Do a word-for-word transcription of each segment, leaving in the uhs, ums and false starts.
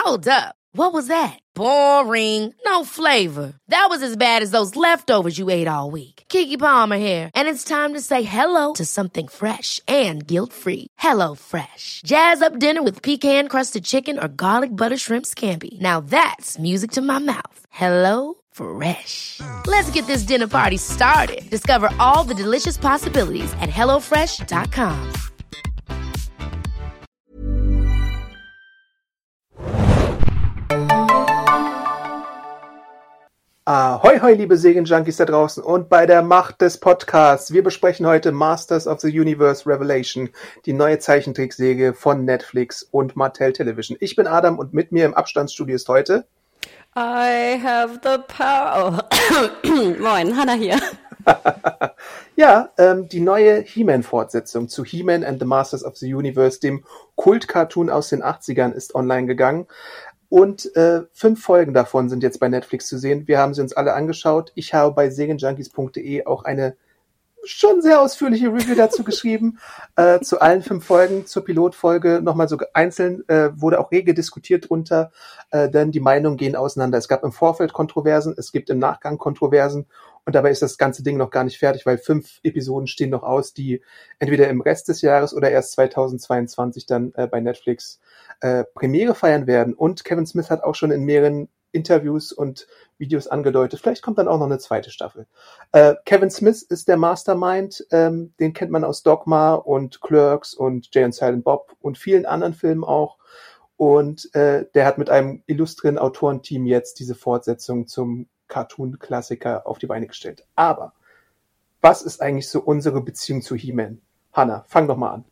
Hold up. What was that? Boring. No flavor. That was as bad as those leftovers you ate all week. Keke Palmer here, and it's time to say hello to something fresh and guilt-free. Hello Fresh. Jazz up dinner with pecan-crusted chicken or garlic butter shrimp scampi. Now that's music to my mouth. Hello Fresh. Let's get this dinner party started. Discover all the delicious possibilities at hello fresh dot com. Ahoi, hoi, liebe Serienjunkies da draußen und bei der Macht des Podcasts. Wir besprechen heute Masters of the Universe Revelation, die neue Zeichentrickserie von Netflix und Mattel Television. Ich bin Adam und mit mir im Abstandsstudio ist heute I have the power. Moin, Hannah hier. Ja, ähm, die neue He-Man-Fortsetzung zu He-Man and the Masters of the Universe, dem Kult-Cartoon aus den achtzigern, ist online gegangen. Und äh, fünf Folgen davon sind jetzt bei Netflix zu sehen. Wir haben sie uns alle angeschaut. Ich habe bei serienjunkies punkt de auch eine schon sehr ausführliche Review dazu geschrieben. Äh, zu allen fünf Folgen, zur Pilotfolge nochmal so einzeln, äh, wurde auch rege diskutiert drunter, äh, denn die Meinungen gehen auseinander. Es gab im Vorfeld Kontroversen, es gibt im Nachgang Kontroversen und dabei ist das ganze Ding noch gar nicht fertig, weil fünf Episoden stehen noch aus, die entweder im Rest des Jahres oder erst zweitausendzweiundzwanzig dann äh, bei Netflix äh, Premiere feiern werden. Und Kevin Smith hat auch schon in mehreren Interviews und Videos angedeutet, vielleicht kommt dann auch noch eine zweite Staffel. Äh, Kevin Smith ist der Mastermind, ähm, den kennt man aus Dogma und Clerks und Jay and Silent Bob und vielen anderen Filmen auch. Und äh, der hat mit einem illustren Autorenteam jetzt diese Fortsetzung zum Cartoon-Klassiker auf die Beine gestellt. Aber was ist eigentlich so unsere Beziehung zu He-Man? Hannah, fang doch mal an.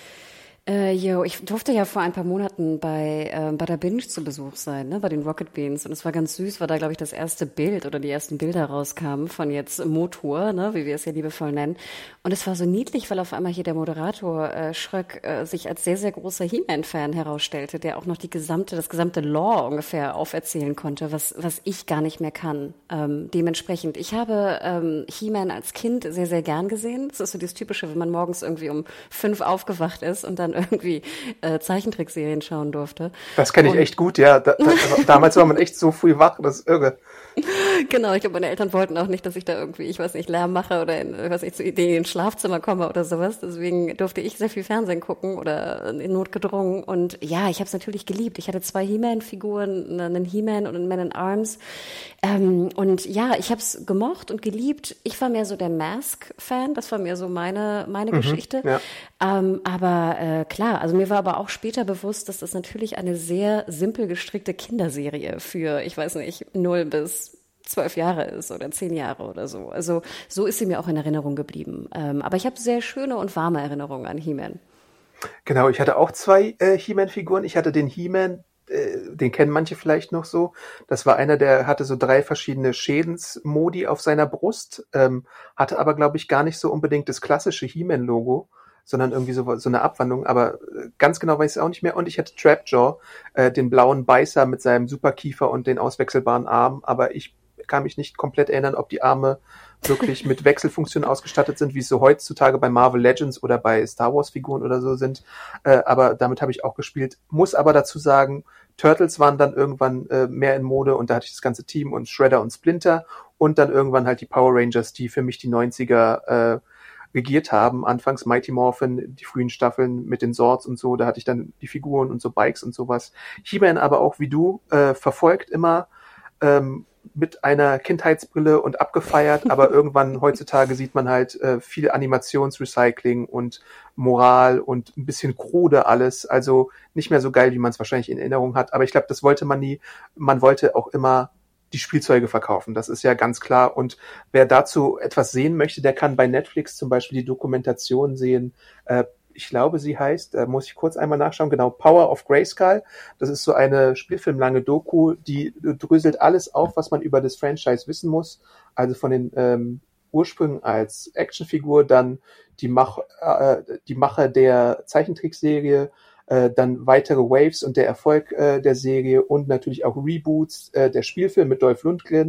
Äh, yo, ich durfte ja vor ein paar Monaten bei äh, bei der Binge zu Besuch sein, ne, bei den Rocket Beans, und es war ganz süß, weil da, glaube ich, das erste Bild oder die ersten Bilder rauskamen von jetzt Motor, ne, wie wir es ja liebevoll nennen, und es war so niedlich, weil auf einmal hier der Moderator äh, Schröck äh, sich als sehr, sehr großer He-Man-Fan herausstellte, der auch noch die gesamte, das gesamte Lore ungefähr auferzählen konnte, was was ich gar nicht mehr kann. Ähm, dementsprechend, ich habe ähm, He-Man als Kind sehr, sehr gern gesehen. Das ist so das Typische, wenn man morgens irgendwie um fünf aufgewacht ist und dann irgendwie äh, Zeichentrickserien schauen durfte. Das kenne ich und, echt gut, ja. Da, da, damals war man echt so früh wach, das ist irre. Genau, ich glaube, meine Eltern wollten auch nicht, dass ich da irgendwie, ich weiß nicht, Lärm mache oder in, ich weiß nicht, zu Ideen ins Schlafzimmer komme oder sowas. Deswegen durfte ich sehr viel Fernsehen gucken oder in Not gedrungen. Und ja, ich habe es natürlich geliebt. Ich hatte zwei He-Man-Figuren, einen He-Man und einen Man-in-Arms. Ähm, und ja, ich habe es gemocht und geliebt. Ich war mehr so der Mask-Fan. Das war mehr so meine meine mhm, Geschichte. Ja. Ähm, aber äh, klar, also mir war aber auch später bewusst, dass das natürlich eine sehr simpel gestrickte Kinderserie für, ich weiß nicht, null bis zwölf Jahre ist oder zehn Jahre oder so. Also so ist sie mir auch in Erinnerung geblieben. Ähm, aber ich habe sehr schöne und warme Erinnerungen an He-Man. Genau, ich hatte auch zwei äh, He-Man-Figuren. Ich hatte den He-Man, äh, den kennen manche vielleicht noch so. Das war einer, der hatte so drei verschiedene Schädensmodi auf seiner Brust, ähm, hatte aber, glaube ich, gar nicht so unbedingt das klassische He-Man-Logo, sondern irgendwie so, so eine Abwandlung, aber ganz genau weiß ich auch nicht mehr. Und ich hatte Trapjaw, äh, den blauen Beißer mit seinem Superkiefer und den auswechselbaren Armen, aber ich kann mich nicht komplett erinnern, ob die Arme wirklich mit Wechselfunktionen ausgestattet sind, wie es so heutzutage bei Marvel Legends oder bei Star Wars Figuren oder so sind. Äh, aber damit habe ich auch gespielt. Muss aber dazu sagen, Turtles waren dann irgendwann äh, mehr in Mode und da hatte ich das ganze Team und Shredder und Splinter und dann irgendwann halt die Power Rangers, die für mich die neunziger äh, regiert haben. Anfangs Mighty Morphin, die frühen Staffeln mit den Zords und so, da hatte ich dann die Figuren und so Bikes und sowas. He-Man aber auch wie du, äh, verfolgt immer ähm, mit einer Kindheitsbrille und abgefeiert, aber irgendwann heutzutage sieht man halt äh, viel Animationsrecycling und Moral und ein bisschen krude alles, also nicht mehr so geil, wie man es wahrscheinlich in Erinnerung hat, aber ich glaube, das wollte man nie. Man wollte auch immer die Spielzeuge verkaufen, das ist ja ganz klar, und wer dazu etwas sehen möchte, der kann bei Netflix zum Beispiel die Dokumentation sehen, äh, ich glaube, sie heißt, da muss ich kurz einmal nachschauen, genau, Power of Grayskull. Das ist so eine spielfilmlange Doku, die dröselt alles auf, was man über das Franchise wissen muss. Also von den ähm, Ursprüngen als Actionfigur, dann die, Mach, äh, die Macher der Zeichentrickserie, äh, dann weitere Waves und der Erfolg äh, der Serie und natürlich auch Reboots, äh, der Spielfilm mit Dolph Lundgren,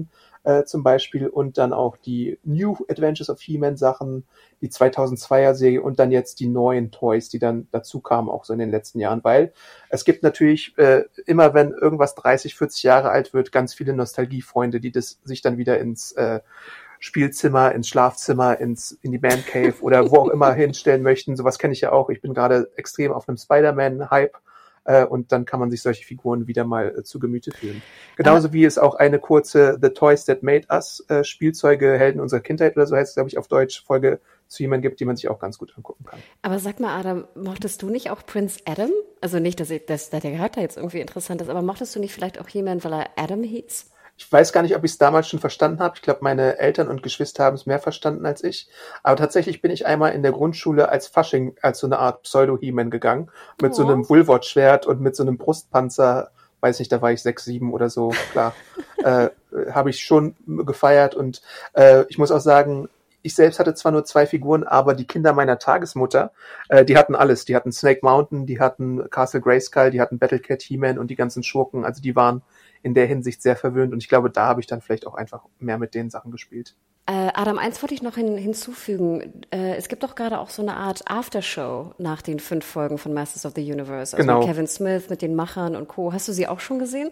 äh, zum Beispiel und dann auch die New Adventures of He-Man Sachen, die zweitausendzweier Serie und dann jetzt die neuen Toys, die dann dazu kamen, auch so in den letzten Jahren, weil es gibt natürlich äh, immer, wenn irgendwas dreißig, vierzig Jahre alt wird, ganz viele Nostalgiefreunde, die das sich dann wieder ins äh, Spielzimmer, ins Schlafzimmer, ins in die Man Cave oder wo auch immer hinstellen möchten. Sowas kenne ich ja auch. Ich bin gerade extrem auf einem Spider-Man-Hype äh, und dann kann man sich solche Figuren wieder mal äh, zu Gemüte führen. Genauso ah. wie es auch eine kurze The Toys That Made Us äh, Spielzeuge Helden unserer Kindheit oder so heißt es, glaube ich, auf Deutsch Folge zu jemandem gibt, die man sich auch ganz gut angucken kann. Aber sag mal, Adam, mochtest du nicht auch Prince Adam? Also nicht, dass, ich, dass der Charakter jetzt irgendwie interessant ist, aber mochtest du nicht vielleicht auch jemanden, weil er Adam hieß? Ich weiß gar nicht, ob ich es damals schon verstanden habe. Ich glaube, meine Eltern und Geschwister haben es mehr verstanden als ich. Aber tatsächlich bin ich einmal in der Grundschule als Fasching, als so eine Art Pseudo-He-Man gegangen. Mit oh. so einem Vulvot-Schwert und mit so einem Brustpanzer. Weiß nicht, da war ich sechs, sieben oder so. Klar, äh, habe ich schon gefeiert. Und äh, ich muss auch sagen, ich selbst hatte zwar nur zwei Figuren, aber die Kinder meiner Tagesmutter, äh, die hatten alles. Die hatten Snake Mountain, die hatten Castle Grayskull, die hatten Battlecat, He-Man und die ganzen Schurken. Also die waren in der Hinsicht sehr verwöhnt und ich glaube, da habe ich dann vielleicht auch einfach mehr mit den Sachen gespielt. Äh, Adam, eins wollte ich noch hin, hinzufügen. Äh, es gibt doch gerade auch so eine Art Aftershow nach den fünf Folgen von Masters of the Universe. Also genau. Mit Kevin Smith, mit den Machern und Co. Hast du sie auch schon gesehen?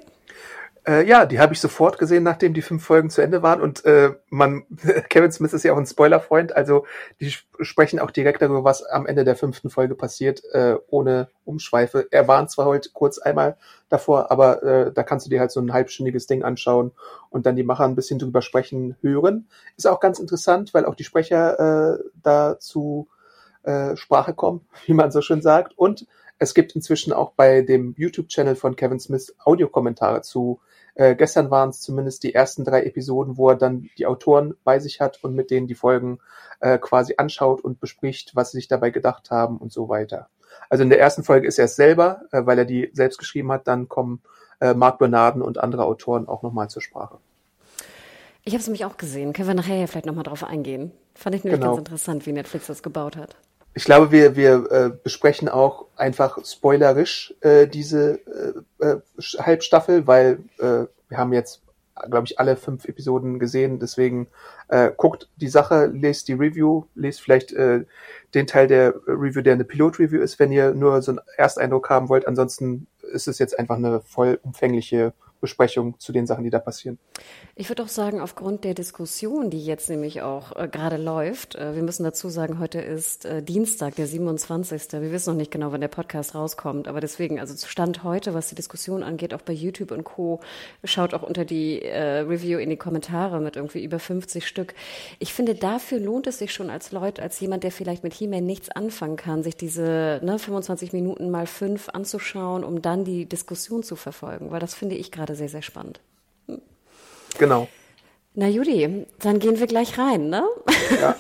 Äh, ja, die habe ich sofort gesehen, nachdem die fünf Folgen zu Ende waren und äh, man Kevin Smith ist ja auch ein Spoilerfreund, also die sp- sprechen auch direkt darüber, was am Ende der fünften Folge passiert, äh, ohne Umschweife. Er warnt zwar heute kurz einmal davor, aber äh, da kannst du dir halt so ein halbstündiges Ding anschauen und dann die Macher ein bisschen drüber sprechen, hören. Ist auch ganz interessant, weil auch die Sprecher äh, da zu äh, Sprache kommen, wie man so schön sagt. Und es gibt inzwischen auch bei dem YouTube-Channel von Kevin Smith Audiokommentare zu. Äh, gestern waren es zumindest die ersten drei Episoden, wo er dann die Autoren bei sich hat und mit denen die Folgen äh, quasi anschaut und bespricht, was sie sich dabei gedacht haben und so weiter. Also in der ersten Folge ist er es selber, äh, weil er die selbst geschrieben hat. Dann kommen äh, Mark Bernardin und andere Autoren auch nochmal zur Sprache. Ich habe es nämlich auch gesehen. Können wir nachher ja vielleicht nochmal drauf eingehen. Fand ich nämlich genau. ganz interessant, wie Netflix das gebaut hat. Ich glaube, wir wir äh, besprechen auch einfach spoilerisch äh, diese äh, äh, Halbstaffel, weil äh, wir haben jetzt, glaube ich, alle fünf Episoden gesehen. Deswegen äh, guckt die Sache, lest die Review, lest vielleicht äh, den Teil der Review, der eine Pilot-Review ist, wenn ihr nur so einen Ersteindruck haben wollt. Ansonsten ist es jetzt einfach eine vollumfängliche Besprechung zu den Sachen, die da passieren. Ich würde auch sagen, aufgrund der Diskussion, die jetzt nämlich auch äh, gerade läuft, äh, wir müssen dazu sagen, heute ist äh, Dienstag, der siebenundzwanzigste Wir wissen noch nicht genau, wann der Podcast rauskommt, aber deswegen, also Stand heute, was die Diskussion angeht, auch bei YouTube und Co., schaut auch unter die äh, Review in die Kommentare mit irgendwie über fünfzig Stück. Ich finde, dafür lohnt es sich schon als Leute, als jemand, der vielleicht mit He-Man nichts anfangen kann, sich diese ne, fünfundzwanzig Minuten mal fünf anzuschauen, um dann die Diskussion zu verfolgen, weil das finde ich gerade sehr, sehr spannend. Hm. Genau. Na Judy, dann gehen wir gleich rein, ne? Ja.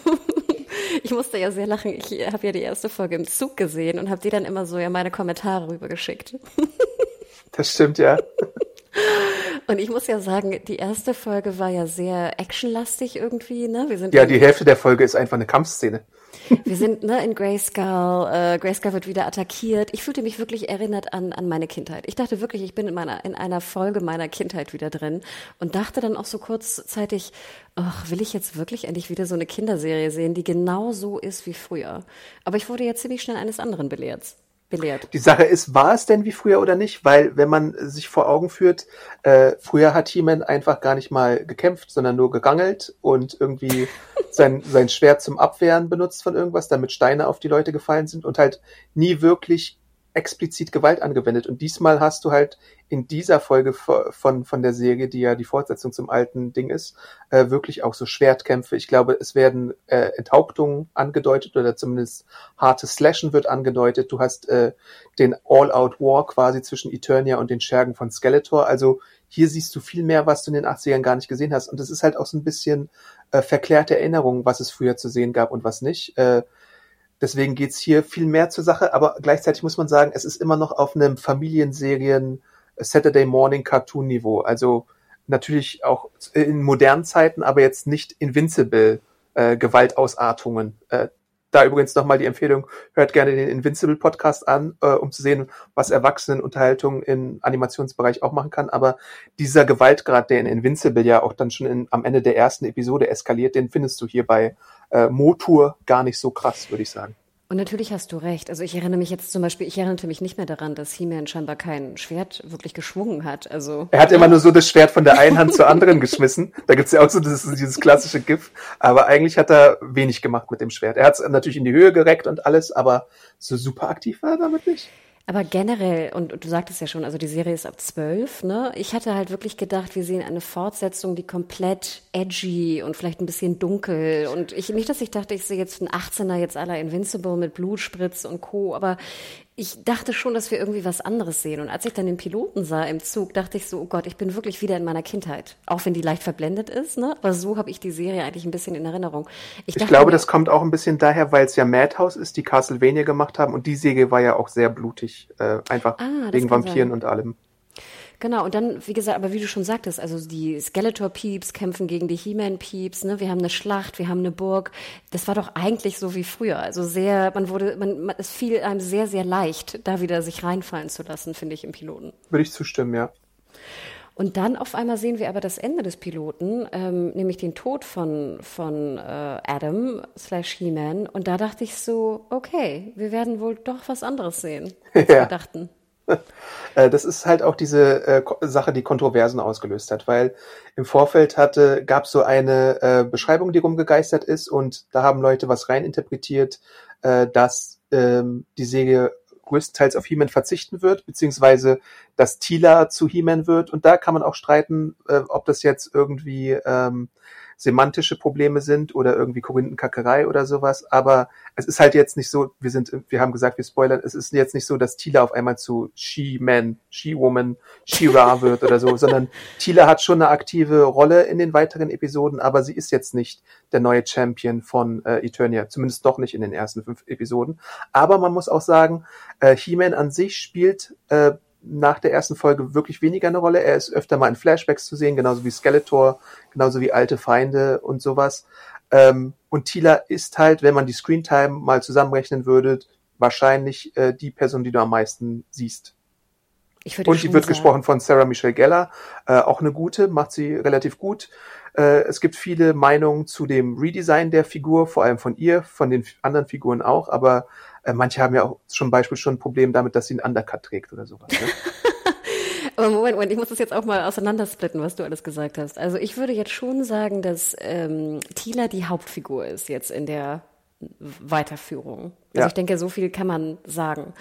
Ich musste ja sehr lachen. Ich habe ja die erste Folge im Zug gesehen und habe dir dann immer so ja meine Kommentare rübergeschickt. Das stimmt, ja. Und ich muss ja sagen, die erste Folge war ja sehr actionlastig irgendwie, ne? Wir sind ja, die Hälfte der Folge ist einfach eine Kampfszene. Wir sind ne, in Grayskull, äh, Grayskull wird wieder attackiert. Ich fühlte mich wirklich erinnert an, an meine Kindheit. Ich dachte wirklich, ich bin in, meiner, in einer Folge meiner Kindheit wieder drin und dachte dann auch so kurzzeitig, ach, will ich jetzt wirklich endlich wieder so eine Kinderserie sehen, die genau so ist wie früher. Aber ich wurde jetzt ziemlich schnell eines anderen belehrt. belehrt. Die Sache ist, war es denn wie früher oder nicht? Weil, wenn man sich vor Augen führt, äh, früher hat He-Man einfach gar nicht mal gekämpft, sondern nur gegangelt und irgendwie sein, sein Schwert zum Abwehren benutzt von irgendwas, damit Steine auf die Leute gefallen sind und halt nie wirklich explizit Gewalt angewendet. Und diesmal hast du halt in dieser Folge von von der Serie, die ja die Fortsetzung zum alten Ding ist, äh, wirklich auch so Schwertkämpfe. Ich glaube, es werden äh, Enthauptungen angedeutet oder zumindest hartes Slashen wird angedeutet. Du hast äh, den All-Out-War quasi zwischen Eternia und den Schergen von Skeletor. Also hier siehst du viel mehr, was du in den achtzigern gar nicht gesehen hast. Und es ist halt auch so ein bisschen äh, verklärte Erinnerung, was es früher zu sehen gab und was nicht. Äh, Deswegen geht's hier viel mehr zur Sache, aber gleichzeitig muss man sagen, es ist immer noch auf einem Familienserien Saturday Morning Cartoon Niveau. Also natürlich auch in modernen Zeiten, aber jetzt nicht Invincible äh, Gewaltausartungen. Äh, da übrigens nochmal die Empfehlung, hört gerne den Invincible-Podcast an, äh, um zu sehen, was Erwachsenenunterhaltung im Animationsbereich auch machen kann. Aber dieser Gewaltgrad, der in Invincible ja auch dann schon in, am Ende der ersten Episode eskaliert, den findest du hier bei äh, Motur gar nicht so krass, würde ich sagen. Und natürlich hast du recht. Also ich erinnere mich jetzt zum Beispiel, ich erinnerte mich nicht mehr daran, dass He-Man scheinbar kein Schwert wirklich geschwungen hat. Also er hat immer nur so das Schwert von der einen Hand zur anderen geschmissen. Da gibt's ja auch so dieses, dieses klassische GIF. Aber eigentlich hat er wenig gemacht mit dem Schwert. Er hat es natürlich in die Höhe gereckt und alles, aber so super aktiv war er damit nicht. Aber generell, und du sagtest ja schon, also die Serie ist ab zwölf, ne? Ich hatte halt wirklich gedacht, wir sehen eine Fortsetzung, die komplett edgy und vielleicht ein bisschen dunkel. Und ich, nicht, dass ich dachte, ich sehe jetzt einen achtzehner jetzt à la Invincible mit Blutspritz und Co., aber ich dachte schon, dass wir irgendwie was anderes sehen. Und als ich dann den Piloten sah im Zug, dachte ich so, oh Gott, ich bin wirklich wieder in meiner Kindheit. Auch wenn die leicht verblendet ist, ne? Aber so habe ich die Serie eigentlich ein bisschen in Erinnerung. Ich, ich glaube, mir, das kommt auch ein bisschen daher, weil es ja Madhouse ist, die Castlevania gemacht haben. Und die Serie war ja auch sehr blutig. Äh, einfach ah, wegen Vampiren sein. Und allem. Genau, und dann, wie gesagt, aber wie du schon sagtest, also die Skeletor-Peeps kämpfen gegen die He-Man-Peeps, ne? Wir haben eine Schlacht, wir haben eine Burg. Das war doch eigentlich so wie früher. Also sehr, man wurde, man, man es fiel einem sehr, sehr leicht, da wieder sich reinfallen zu lassen, finde ich, im Piloten. Würde ich zustimmen, ja. Und dann auf einmal sehen wir aber das Ende des Piloten, ähm, nämlich den Tod von, von äh, Adam slash He-Man. Und da dachte ich so, okay, wir werden wohl doch was anderes sehen, als ja. wir dachten. Das ist halt auch diese äh, Sache, die Kontroversen ausgelöst hat, weil im Vorfeld hatte, gab es so eine äh, Beschreibung, die rumgegeistert ist und da haben Leute was reininterpretiert, äh, dass ähm, die Serie größtenteils auf He-Man verzichten wird, beziehungsweise dass Teela zu He-Man wird und da kann man auch streiten, äh, ob das jetzt irgendwie ähm, semantische Probleme sind oder irgendwie Korinthenkackerei oder sowas, aber es ist halt jetzt nicht so, wir sind, wir haben gesagt, wir spoilern, es ist jetzt nicht so, dass Teela auf einmal zu She-Man, She-Woman, She-Ra wird oder so, sondern Teela hat schon eine aktive Rolle in den weiteren Episoden, aber sie ist jetzt nicht der neue Champion von äh, Eternia, zumindest doch nicht in den ersten fünf Episoden, aber man muss auch sagen, äh, He-Man an sich spielt äh, nach der ersten Folge wirklich weniger eine Rolle. Er ist öfter mal in Flashbacks zu sehen, genauso wie Skeletor, genauso wie alte Feinde und sowas. Ähm, und Teela ist halt, wenn man die Screentime mal zusammenrechnen würde, wahrscheinlich äh, die Person, die du am meisten siehst. Ich würde und die wird sagen. gesprochen von Sarah Michelle Gellar, äh, auch eine gute, macht sie relativ gut. Äh, es gibt viele Meinungen zu dem Redesign der Figur, vor allem von ihr, von den anderen Figuren auch, aber äh, manche haben ja auch zum Beispiel schon ein Problem damit, dass sie einen Undercut trägt oder sowas. Ne? Aber Moment, Moment, ich muss das jetzt auch mal auseinandersplitten, was du alles gesagt hast. Also ich würde jetzt schon sagen, dass ähm, Teela die Hauptfigur ist jetzt in der Weiterführung. Also ja. Ich denke, so viel kann man sagen.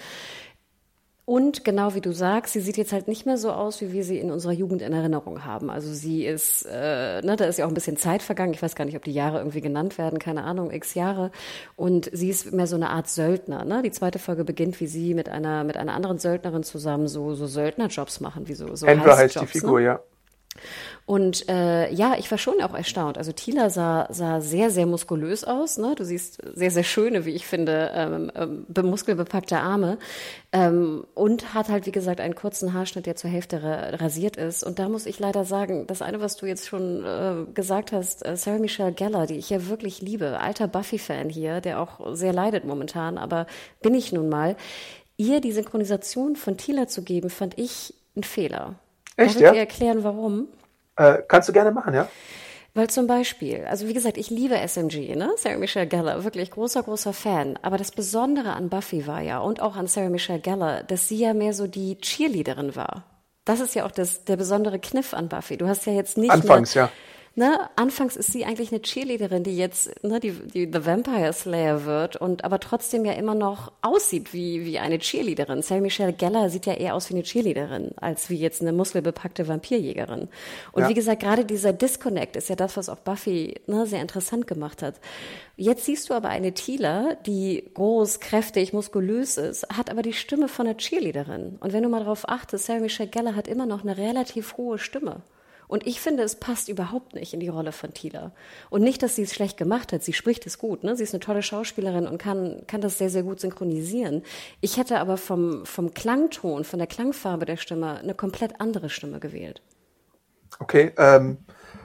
Und genau wie du sagst, sie sieht jetzt halt nicht mehr so aus, wie wir sie in unserer Jugend in Erinnerung haben. Also sie ist, äh, ne, da ist ja auch ein bisschen Zeit vergangen. Ich weiß gar nicht, ob die Jahre irgendwie genannt werden, keine Ahnung, x Jahre. Und sie ist mehr so eine Art Söldner. Ne? Die zweite Folge beginnt, wie sie mit einer mit einer anderen Söldnerin zusammen so so Söldnerjobs machen, wie so so Andra heißt die Figur, ne? Ja. Und äh, ja, ich war schon auch erstaunt. Also Teela sah, sah sehr, sehr muskulös aus. Ne? Du siehst sehr, sehr schöne, wie ich finde, ähm, ähm, muskelbepackte Arme. Ähm, und hat halt, wie gesagt, einen kurzen Haarschnitt, der zur Hälfte ra- rasiert ist. Und da muss ich leider sagen, das eine, was du jetzt schon äh, gesagt hast, äh, Sarah Michelle Gellar, die ich ja wirklich liebe, alter Buffy-Fan hier, der auch sehr leidet momentan, aber bin ich nun mal. Ihr die Synchronisation von Teela zu geben, fand ich ein Fehler. Echt, Darf ja? ich dir erklären, warum? Äh, kannst du gerne machen, ja? Weil zum Beispiel, also wie gesagt, ich liebe S M G, ne? Sarah Michelle Gellar, wirklich großer, großer Fan. Aber das Besondere an Buffy war ja, und auch an Sarah Michelle Gellar, dass sie ja mehr so die Cheerleaderin war. Das ist ja auch das, der besondere Kniff an Buffy. Du hast ja jetzt nicht Anfangs, eine, ja. Ne, anfangs ist sie eigentlich eine Cheerleaderin, die jetzt ne, die, die The Vampire Slayer wird und aber trotzdem ja immer noch aussieht wie wie eine Cheerleaderin. Sarah Michelle Gellar sieht ja eher aus wie eine Cheerleaderin, als wie jetzt eine muskelbepackte Vampirjägerin. Und ja. Wie gesagt, gerade dieser Disconnect ist ja das, was auch Buffy ne, sehr interessant gemacht hat. Jetzt siehst du aber eine Teela, die groß, kräftig, muskulös ist, hat aber die Stimme von einer Cheerleaderin. Und wenn du mal darauf achtest, Sarah Michelle Gellar hat immer noch eine relativ hohe Stimme. Und ich finde, es passt überhaupt nicht in die Rolle von Teela. Und nicht, dass sie es schlecht gemacht hat. Sie spricht es gut, ne? Sie ist eine tolle Schauspielerin und kann, kann das sehr, sehr gut synchronisieren. Ich hätte aber vom, vom Klangton, von der Klangfarbe der Stimme eine komplett andere Stimme gewählt. Okay, ähm,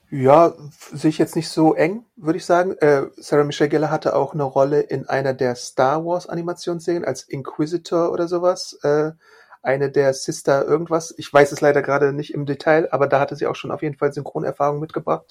Ja, f- sehe ich jetzt nicht so eng, würde ich sagen. Äh, Sarah Michelle Gellar hatte auch eine Rolle in einer der Star Wars Animationsserien als Inquisitor oder sowas. Äh, eine der Sister irgendwas. Ich weiß es leider gerade nicht im Detail, aber da hatte sie auch schon auf jeden Fall Synchronerfahrung mitgebracht.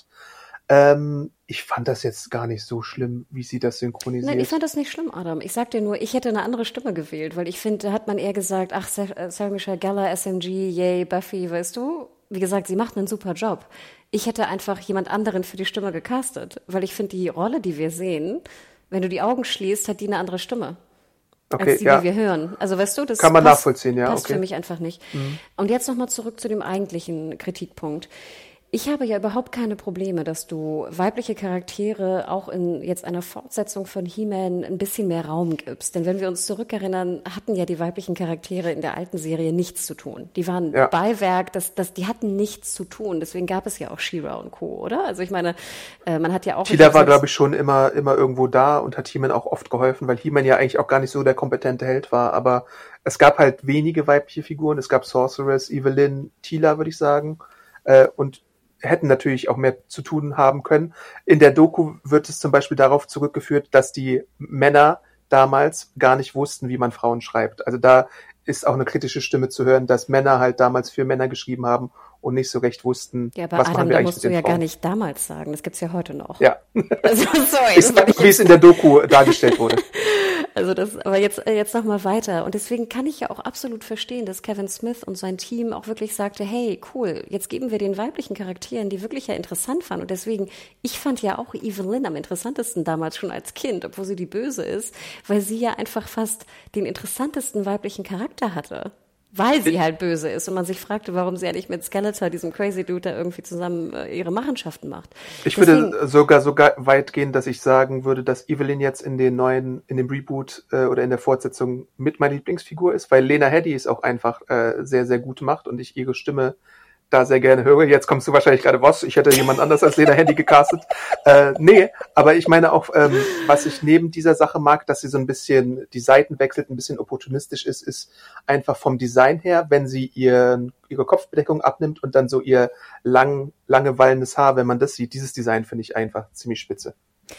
Ähm, ich fand das jetzt gar nicht so schlimm, wie sie das Nein, ich synchronisiert. fand das nicht schlimm, Adam. Ich sag dir nur, ich hätte eine andere Stimme gewählt, weil ich finde, da hat man eher gesagt, ach, Sa- äh, Sarah Michelle Gellar, S M G, yay, Buffy, weißt du? Wie gesagt, sie macht einen super Job. Ich hätte einfach jemand anderen für die Stimme gecastet, weil ich finde, die Rolle, die wir sehen, wenn du die Augen schließt, hat die eine andere Stimme als Okay, die, die ja, wir hören. Also weißt du, das kann man passt, nachvollziehen, ja, passt für okay. mich einfach nicht. Und jetzt nochmal zurück zu dem eigentlichen Kritikpunkt. Ich habe ja überhaupt keine Probleme, dass du weibliche Charaktere auch in jetzt einer Fortsetzung von He-Man ein bisschen mehr Raum gibst. Denn wenn wir uns zurückerinnern, hatten ja die weiblichen Charaktere in der alten Serie nichts zu tun. Die waren Ja. Beiwerk, das, das, die hatten nichts zu tun. Deswegen gab es ja auch She-Ra und Co., oder? Also ich meine, äh, man hat ja auch... Tila war, glaube ich, schon immer, immer irgendwo da und hat He-Man auch oft geholfen, weil He-Man ja eigentlich auch gar nicht so der kompetente Held war, aber es gab halt wenige weibliche Figuren. Es gab Sorceress, Evelyn, Tila, würde ich sagen, äh, und hätten natürlich auch mehr zu tun haben können. In der Doku wird es zum Beispiel darauf zurückgeführt, dass die Männer damals gar nicht wussten, wie man Frauen schreibt. Also da ist auch eine kritische Stimme zu hören, dass Männer halt damals für Männer geschrieben haben und nicht so recht wussten, Ja, aber was Adam, machen wir da eigentlich musst mit du den ja gar Frauen. nicht damals sagen. Das gibt's ja heute noch. Ja, Also, sorry, ich das will sag, ich wie es jetzt in der Doku dargestellt wurde. Also das, aber jetzt, äh, jetzt noch mal weiter. Und deswegen kann ich ja auch absolut verstehen, dass Kevin Smith und sein Team auch wirklich sagte, hey, cool, jetzt geben wir den weiblichen Charakteren, die wirklich ja interessant waren. Und deswegen, ich fand ja auch Evelyn am interessantesten damals schon als Kind, obwohl sie die Böse ist, weil sie ja einfach fast den interessantesten weiblichen Charakter hatte. Weil sie halt böse ist und man sich fragte, warum sie ja nicht mit Skeletor, diesem Crazy Dude, da irgendwie zusammen äh, ihre Machenschaften macht. Ich Deswegen, würde sogar so ga- weit gehen, dass ich sagen würde, dass Evelyn jetzt in den neuen, in dem Reboot äh, oder in der Fortsetzung mit meine Lieblingsfigur ist, weil Lena Headey es auch einfach äh, sehr, sehr gut macht und ich ihre Stimme da sehr gerne höre. Jetzt kommst du wahrscheinlich gerade, was? Ich hätte jemand anders als Lena Headey gecastet. Äh, nee, aber ich meine auch, ähm, was ich neben dieser Sache mag, dass sie so ein bisschen die Seiten wechselt, ein bisschen opportunistisch ist, ist einfach vom Design her, wenn sie ihren, ihre Kopfbedeckung abnimmt und dann so ihr lang, lange wallendes Haar, wenn man das sieht, dieses Design finde ich einfach ziemlich spitze.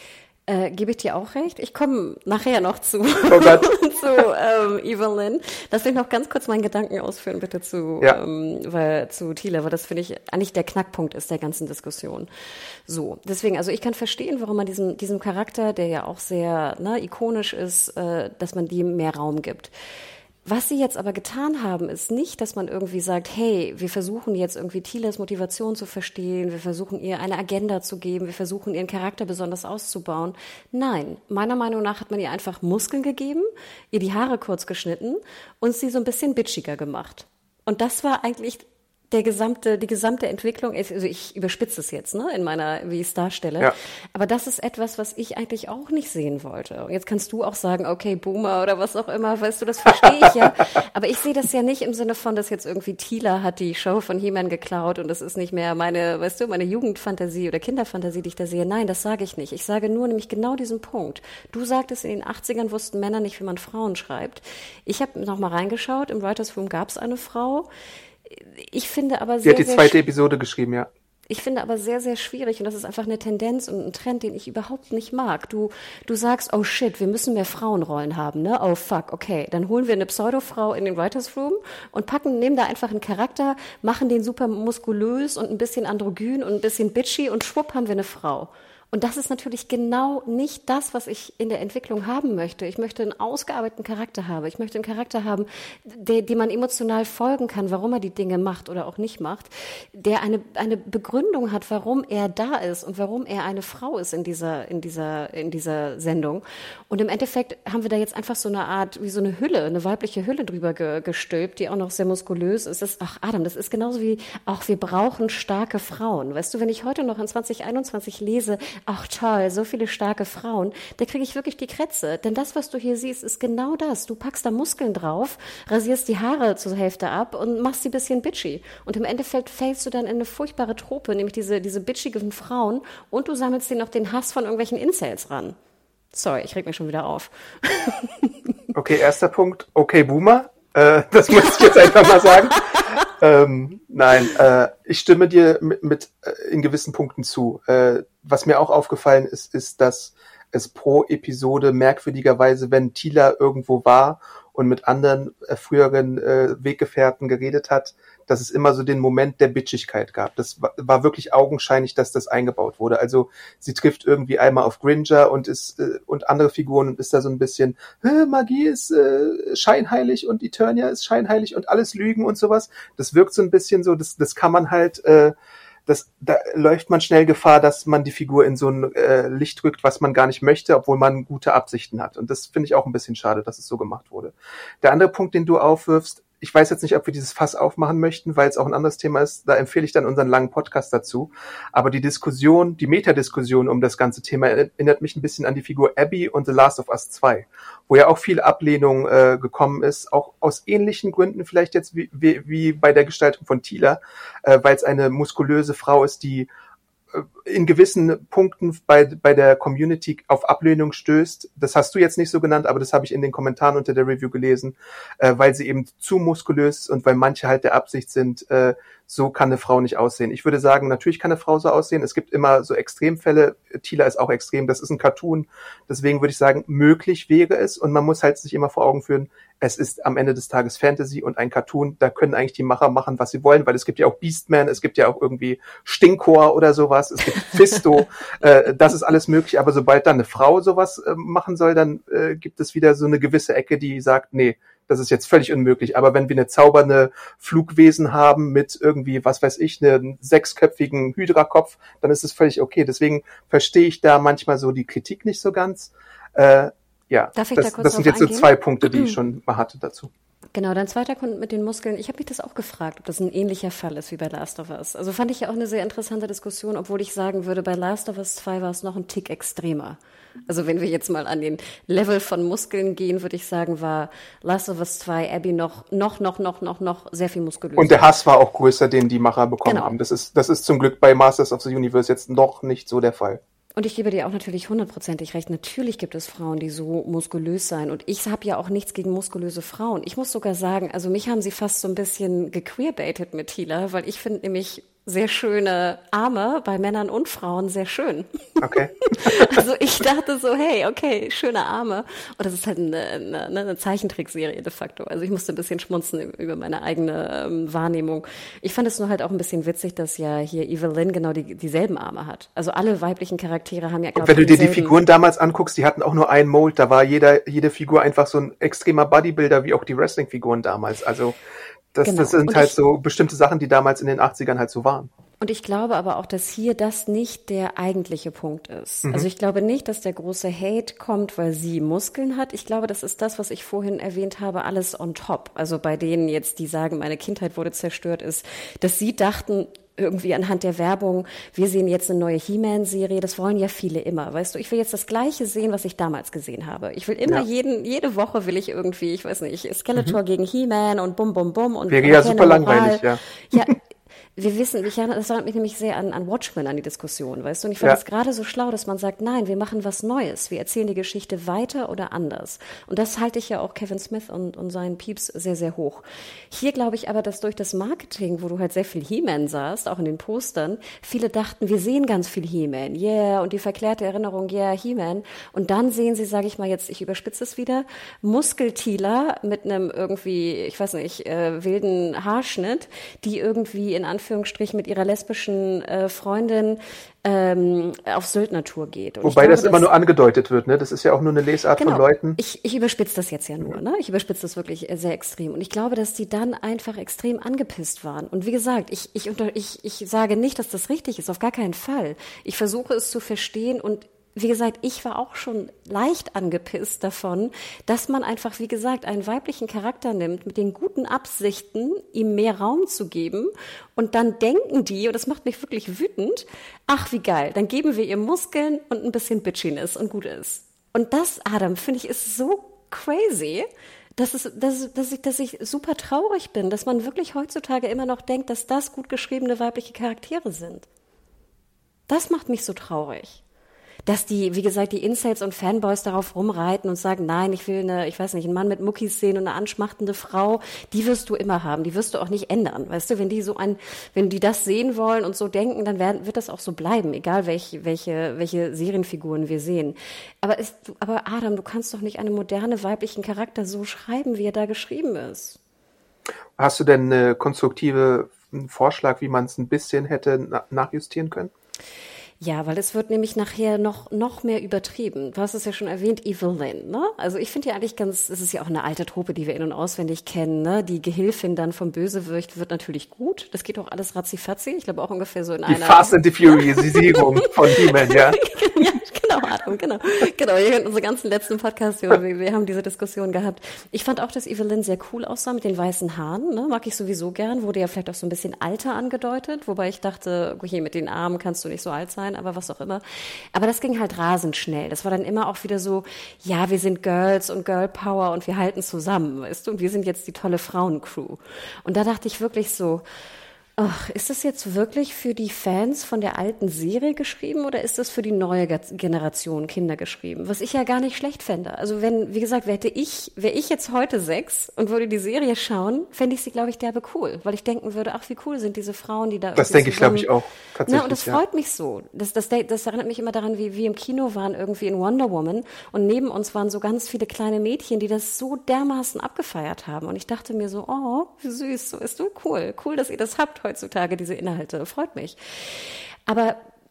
Äh, gebe ich dir auch recht. Ich komme nachher noch zu, Oh Gott. zu ähm, Evelyn. Lass mich noch ganz kurz meinen Gedanken ausführen, bitte zu, Ja. ähm, weil, zu Tila, weil das finde ich eigentlich der Knackpunkt ist der ganzen Diskussion. So, deswegen, also ich kann verstehen, warum man diesem, diesem Charakter, der ja auch sehr ne, ikonisch ist, äh, dass man dem mehr Raum gibt. Was sie jetzt aber getan haben, ist nicht, dass man irgendwie sagt, hey, wir versuchen jetzt irgendwie Tilas Motivation zu verstehen, wir versuchen ihr eine Agenda zu geben, wir versuchen ihren Charakter besonders auszubauen. Nein, meiner Meinung nach hat man ihr einfach Muskeln gegeben, ihr die Haare kurz geschnitten und sie so ein bisschen bitchiger gemacht. Und das war eigentlich der gesamte, die gesamte Entwicklung, also ich überspitze es jetzt, ne, in meiner, wie ich es darstelle. Ja. Aber das ist etwas, was ich eigentlich auch nicht sehen wollte. Und jetzt kannst du auch sagen, okay, Boomer oder was auch immer, weißt du, das verstehe ich ja. Aber ich sehe das ja nicht im Sinne von, dass jetzt irgendwie Tila hat die Show von He-Man geklaut und das ist nicht mehr meine, weißt du, meine Jugendfantasie oder Kinderfantasie, die ich da sehe. Nein, das sage ich nicht. Ich sage nur nämlich genau diesen Punkt. Du sagtest, in den achtzigern wussten Männer nicht, wie man Frauen schreibt. Ich habe noch mal reingeschaut, im Writers Room gab es eine Frau. Ich finde aber Sie sehr, hat die sehr zweite Episode geschrieben, ja. Ich finde aber sehr, sehr schwierig und das ist einfach eine Tendenz und ein Trend, den ich überhaupt nicht mag. Du, du sagst, oh shit, wir müssen mehr Frauenrollen haben, ne? Oh fuck, okay. Dann holen wir eine Pseudo-Frau in den Writers Room und packen, nehmen da einfach einen Charakter, machen den super muskulös und ein bisschen androgyn und ein bisschen bitchy und schwupp haben wir eine Frau. Und das ist natürlich genau nicht das, was ich in der Entwicklung haben möchte. Ich möchte einen ausgearbeiteten Charakter haben. Ich möchte einen Charakter haben, der, dem man emotional folgen kann, warum er die Dinge macht oder auch nicht macht, der eine, eine Begründung hat, warum er da ist und warum er eine Frau ist in dieser, in dieser, in dieser Sendung. Und im Endeffekt haben wir da jetzt einfach so eine Art, wie so eine Hülle, eine weibliche Hülle drüber ge, gestülpt, die auch noch sehr muskulös ist. Das, ach Adam, das ist genauso wie, auch wir brauchen starke Frauen. Weißt du, wenn ich heute noch in zwanzig einundzwanzig lese, ach toll, so viele starke Frauen, da kriege ich wirklich die Krätze. Denn das, was du hier siehst, ist genau das. Du packst da Muskeln drauf, rasierst die Haare zur Hälfte ab und machst sie ein bisschen bitchy. Und im Endeffekt fällst du dann in eine furchtbare Trope, nämlich diese, diese bitchigen Frauen und du sammelst dir noch den Hass von irgendwelchen Incels ran. Sorry, ich reg mich schon wieder auf. Okay, erster Punkt. Okay, Boomer. Äh, das muss ich jetzt einfach mal sagen. ähm, nein, äh, ich stimme dir mit, mit äh, in gewissen Punkten zu. Äh, was mir auch aufgefallen ist, ist, dass es pro Episode merkwürdigerweise, wenn Teela irgendwo war und mit anderen äh, früheren äh, Weggefährten geredet hat, dass es immer so den Moment der Bitchigkeit gab. Das war, war wirklich augenscheinlich, dass das eingebaut wurde. Also sie trifft irgendwie einmal auf Gringer und ist äh, und andere Figuren und ist da so ein bisschen, äh, Magie ist äh, scheinheilig und Eternia ist scheinheilig und alles Lügen und sowas. Das wirkt so ein bisschen so, das, das kann man halt, äh, das, da läuft man schnell Gefahr, dass man die Figur in so ein äh, Licht rückt, was man gar nicht möchte, obwohl man gute Absichten hat. Und das finde ich auch ein bisschen schade, dass es so gemacht wurde. Der andere Punkt, den du aufwirfst, ich weiß jetzt nicht, ob wir dieses Fass aufmachen möchten, weil es auch ein anderes Thema ist. Da empfehle ich dann unseren langen Podcast dazu. Aber die Diskussion, die Metadiskussion um das ganze Thema erinnert mich ein bisschen an die Figur Abby und The Last of Us zwei, wo ja auch viel Ablehnung äh, gekommen ist, auch aus ähnlichen Gründen vielleicht jetzt wie, wie, wie bei der Gestaltung von Teela, äh, weil es eine muskulöse Frau ist, die in gewissen Punkten bei bei der Community auf Ablehnung stößt. Das hast du jetzt nicht so genannt, aber das habe ich in den Kommentaren unter der Review gelesen, äh, weil sie eben zu muskulös ist und weil manche halt der Absicht sind, äh, so kann eine Frau nicht aussehen. Ich würde sagen, natürlich kann eine Frau so aussehen. Es gibt immer so Extremfälle. Teela ist auch extrem. Das ist ein Cartoon. Deswegen würde ich sagen, möglich wäre es. Und man muss halt sich immer vor Augen führen, es ist am Ende des Tages Fantasy und ein Cartoon. Da können eigentlich die Macher machen, was sie wollen, weil es gibt ja auch Beastman, es gibt ja auch irgendwie Stinkor oder sowas, es gibt Fisto. äh, das ist alles möglich. Aber sobald dann eine Frau sowas äh, machen soll, dann äh, gibt es wieder so eine gewisse Ecke, die sagt, nee, das ist jetzt völlig unmöglich. Aber wenn wir eine zaubernde Flugwesen haben mit irgendwie, was weiß ich, einen sechsköpfigen Hydra-Kopf, dann ist es völlig okay. Deswegen verstehe ich da manchmal so die Kritik nicht so ganz. Äh, ja, Darf ich das, da kurz das sind drauf jetzt so eingehen? zwei Punkte, die ich schon mal hatte dazu. Genau, dein zweiter Grund mit den Muskeln. Ich habe mich das auch gefragt, ob das ein ähnlicher Fall ist wie bei Last of Us. Also fand ich ja auch eine sehr interessante Diskussion, obwohl ich sagen würde, bei Last of Us zwei war es noch ein Tick extremer. Also wenn wir jetzt mal an den Level von Muskeln gehen, würde ich sagen, war Last of Us zwei Abby noch, noch, noch, noch, noch, noch sehr viel muskulöser. Und der Hass war auch größer, den die Macher bekommen Genau. haben. Das ist, das ist zum Glück bei Masters of the Universe jetzt noch nicht so der Fall. Und ich gebe dir auch natürlich hundertprozentig recht. Natürlich gibt es Frauen, die so muskulös sein. Und ich habe ja auch nichts gegen muskulöse Frauen. Ich muss sogar sagen, also mich haben sie fast so ein bisschen gequeerbaitet mit Teela, weil ich finde nämlich sehr schöne Arme bei Männern und Frauen sehr schön. Okay. Also ich dachte so, hey, okay, schöne Arme. Und das ist halt eine, eine, eine Zeichentrickserie de facto. Also ich musste ein bisschen schmunzeln über meine eigene ähm, Wahrnehmung. Ich fand es nur halt auch ein bisschen witzig, dass ja hier Evelyn genau die, dieselben Arme hat. Also alle weiblichen Charaktere haben ja, glaube ich, Und wenn du dir die Figuren damals anguckst, die hatten auch nur einen Mold. Da war jeder, jede Figur einfach so ein extremer Bodybuilder, wie auch die Wrestling-Figuren damals. Also das, Genau. das sind Und halt ich- so bestimmte Sachen, die damals in den achtzigern halt so waren. Und ich glaube aber auch, dass hier das nicht der eigentliche Punkt ist. Also ich glaube nicht, dass der große Hate kommt, weil sie Muskeln hat. Ich glaube, das ist das, was ich vorhin erwähnt habe, alles on top. Also bei denen jetzt, die sagen, meine Kindheit wurde zerstört, ist, dass sie dachten, irgendwie anhand der Werbung, wir sehen jetzt eine neue He-Man-Serie, das wollen ja viele immer, weißt du, ich will jetzt das Gleiche sehen, was ich damals gesehen habe. Ich will immer Ja. jeden, jede Woche will ich irgendwie, ich weiß nicht, Skeletor gegen He-Man und bum, bum, bum. Und Wäre ja erkenne super Moral. langweilig, ja. Ja, wir wissen, ich, das erinnert mich nämlich sehr an, an Watchmen, an die Diskussion, weißt du? Und ich fand Ja. es gerade so schlau, dass man sagt, nein, wir machen was Neues. Wir erzählen die Geschichte weiter oder anders. Und das halte ich ja auch Kevin Smith und, und seinen Pieps sehr, sehr hoch. Hier glaube ich aber, dass durch das Marketing, wo du halt sehr viel He-Man sahst, auch in den Postern, viele dachten, wir sehen ganz viel He-Man, yeah, und die verklärte Erinnerung, yeah, He-Man. Und dann sehen sie, sage ich mal jetzt, ich überspitze es wieder, Muskelteela mit einem irgendwie, ich weiß nicht, äh, wilden Haarschnitt, die irgendwie in Anführungsstrichen mit ihrer lesbischen äh, Freundin ähm, auf Söldnertour geht. Und Wobei ich glaube, das immer nur angedeutet wird, ne? Das ist ja auch nur eine Lesart Genau. von Leuten. Ich, ich überspitze das jetzt ja nur, ne? Ich überspitze das wirklich äh, sehr extrem. Und ich glaube, dass die dann einfach extrem angepisst waren. Und wie gesagt, ich, ich, unter, ich, ich sage nicht, dass das richtig ist, auf gar keinen Fall. Ich versuche es zu verstehen und wie gesagt, ich war auch schon leicht angepisst davon, dass man einfach, wie gesagt, einen weiblichen Charakter nimmt, mit den guten Absichten, ihm mehr Raum zu geben. Und dann denken die, und das macht mich wirklich wütend, ach, wie geil, dann geben wir ihr Muskeln und ein bisschen Bitchiness und gut ist. Und das, Adam, finde ich, ist so crazy, dass, es, dass, dass, ich, dass ich super traurig bin, dass man wirklich heutzutage immer noch denkt, dass das gut geschriebene weibliche Charaktere sind. Das macht mich so traurig. dass die, wie gesagt, die Incels und Fanboys darauf rumreiten und sagen, nein, ich will eine, ich weiß nicht, einen Mann mit Muckis sehen und eine anschmachtende Frau, die wirst du immer haben, die wirst du auch nicht ändern, weißt du, wenn die so ein, wenn die das sehen wollen und so denken, dann werden, wird das auch so bleiben, egal welche, welche, welche Serienfiguren wir sehen. Aber ist, aber Adam, du kannst doch nicht einen modernen weiblichen Charakter so schreiben, wie er da geschrieben ist. Hast du denn eine konstruktive Vorschlag, wie man es ein bisschen hätte na- nachjustieren können? Ja, weil es wird nämlich nachher noch noch mehr übertrieben. Du hast es ja schon erwähnt, Evelyn, ne? Also ich finde ja eigentlich ganz, es ist ja auch eine alte Trope, die wir in- und auswendig kennen, ne? Die Gehilfin dann vom Bösewicht wird natürlich gut. Das geht auch alles ratzifatzi. Ich glaube auch ungefähr so in Die einer... Fast and the Furious-Isierung von He-Man, ja. Ja, genau, Adam, genau. Genau, ihr hört unsere ganzen letzten Podcasts, wir, wir haben diese Diskussion gehabt. Ich fand auch, dass Evelyn sehr cool aussah mit den weißen Haaren, ne? Mag ich sowieso gern. Wurde ja vielleicht auch so ein bisschen Alter angedeutet, wobei ich dachte, okay, mit den Armen kannst du nicht so alt sein, aber was auch immer. Aber das ging halt rasend schnell. Das war dann immer auch wieder so, ja, wir sind Girls und Girl Power und wir halten zusammen, weißt du, und wir sind jetzt die tolle Frauencrew. Und da dachte ich wirklich so, ach, ist das jetzt wirklich für die Fans von der alten Serie geschrieben oder ist das für die neue Ge- Generation Kinder geschrieben? Was ich ja gar nicht schlecht fände. Also wenn, wie gesagt, hätte ich, wäre ich jetzt heute sechs und würde die Serie schauen, fände ich sie, glaube ich, derbe cool. Weil ich denken würde, ach, wie cool sind diese Frauen, die da Das irgendwie denke ich, zusammen- glaube ich, auch. Tatsächlich, Na, und das ja. freut mich so. Das, das, das erinnert mich immer daran, wie wir im Kino waren, irgendwie in Wonder Woman. Und neben uns waren so ganz viele kleine Mädchen, die das so dermaßen abgefeiert haben. Und ich dachte mir so, oh, wie süß, so ist du cool. Cool, dass ihr das habt heutzutage, diese Inhalte. Freut mich. Aber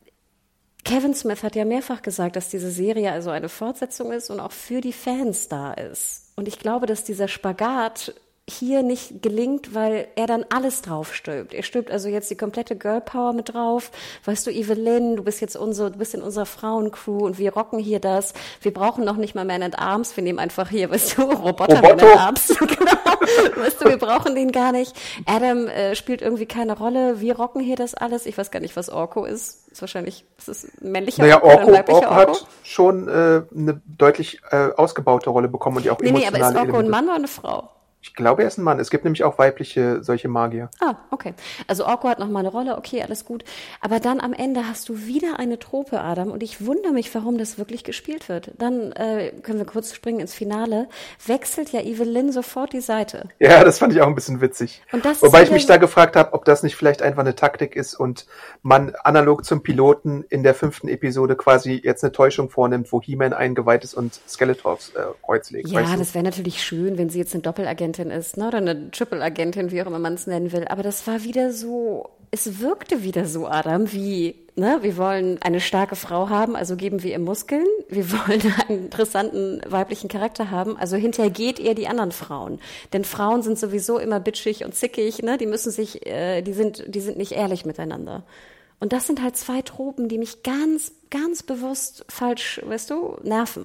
Kevin Smith hat ja mehrfach gesagt, dass diese Serie also eine Fortsetzung ist und auch für die Fans da ist. Und ich glaube, dass dieser Spagat hier nicht gelingt, weil er dann alles drauf stülpt. Er stülpt also jetzt die komplette Girl Power mit drauf. Weißt du, Evelyn, du bist jetzt unsere, du bist in unserer Frauencrew und wir rocken hier das. Wir brauchen noch nicht mal Man at Arms. Wir nehmen einfach hier, weißt du, Roboter Man at Arms. Genau. Weißt du, wir brauchen den gar nicht. Adam äh, spielt irgendwie keine Rolle. Wir rocken hier das alles. Ich weiß gar nicht, was Orko ist. Ist wahrscheinlich, ist es ein männlicher Naja, Orko oder ein Orko, weiblicher Orko Orko? hat schon äh, eine deutlich äh, ausgebaute Rolle bekommen und die auch Nee, nee, aber emotionale ist Orko ein Elemente. Mann oder eine Frau? Ich glaube, er ist ein Mann. Es gibt nämlich auch weibliche solche Magier. Ah, okay. Also Orko hat noch mal eine Rolle, okay, alles gut. Aber dann am Ende hast du wieder eine Trope, Adam, und ich wundere mich, warum das wirklich gespielt wird. Dann äh, können wir kurz springen ins Finale. Wechselt ja Evelyn sofort die Seite. Ja, das fand ich auch ein bisschen witzig. Und das ist Wobei ich wieder mich so- da gefragt habe, ob das nicht vielleicht einfach eine Taktik ist und man analog zum Piloten in der fünften Episode quasi jetzt eine Täuschung vornimmt, wo He-Man eingeweiht ist und Skeletor aufs äh, Kreuz legt. Ja, weißt du? das wäre natürlich schön, wenn sie jetzt eine Doppelagentin ist, ne, oder eine Triple-Agentin, wie auch immer man es nennen will. Aber das war wieder so, es wirkte wieder so, Adam, wie, ne, wir wollen eine starke Frau haben, also geben wir ihr Muskeln. Wir wollen einen interessanten weiblichen Charakter haben, also hintergeht ihr die anderen Frauen. Denn Frauen sind sowieso immer bitchig und zickig, ne, die müssen sich, äh, die sind, die sind nicht ehrlich miteinander. Und das sind halt zwei Tropen, die mich ganz, ganz bewusst falsch, weißt du, nerven.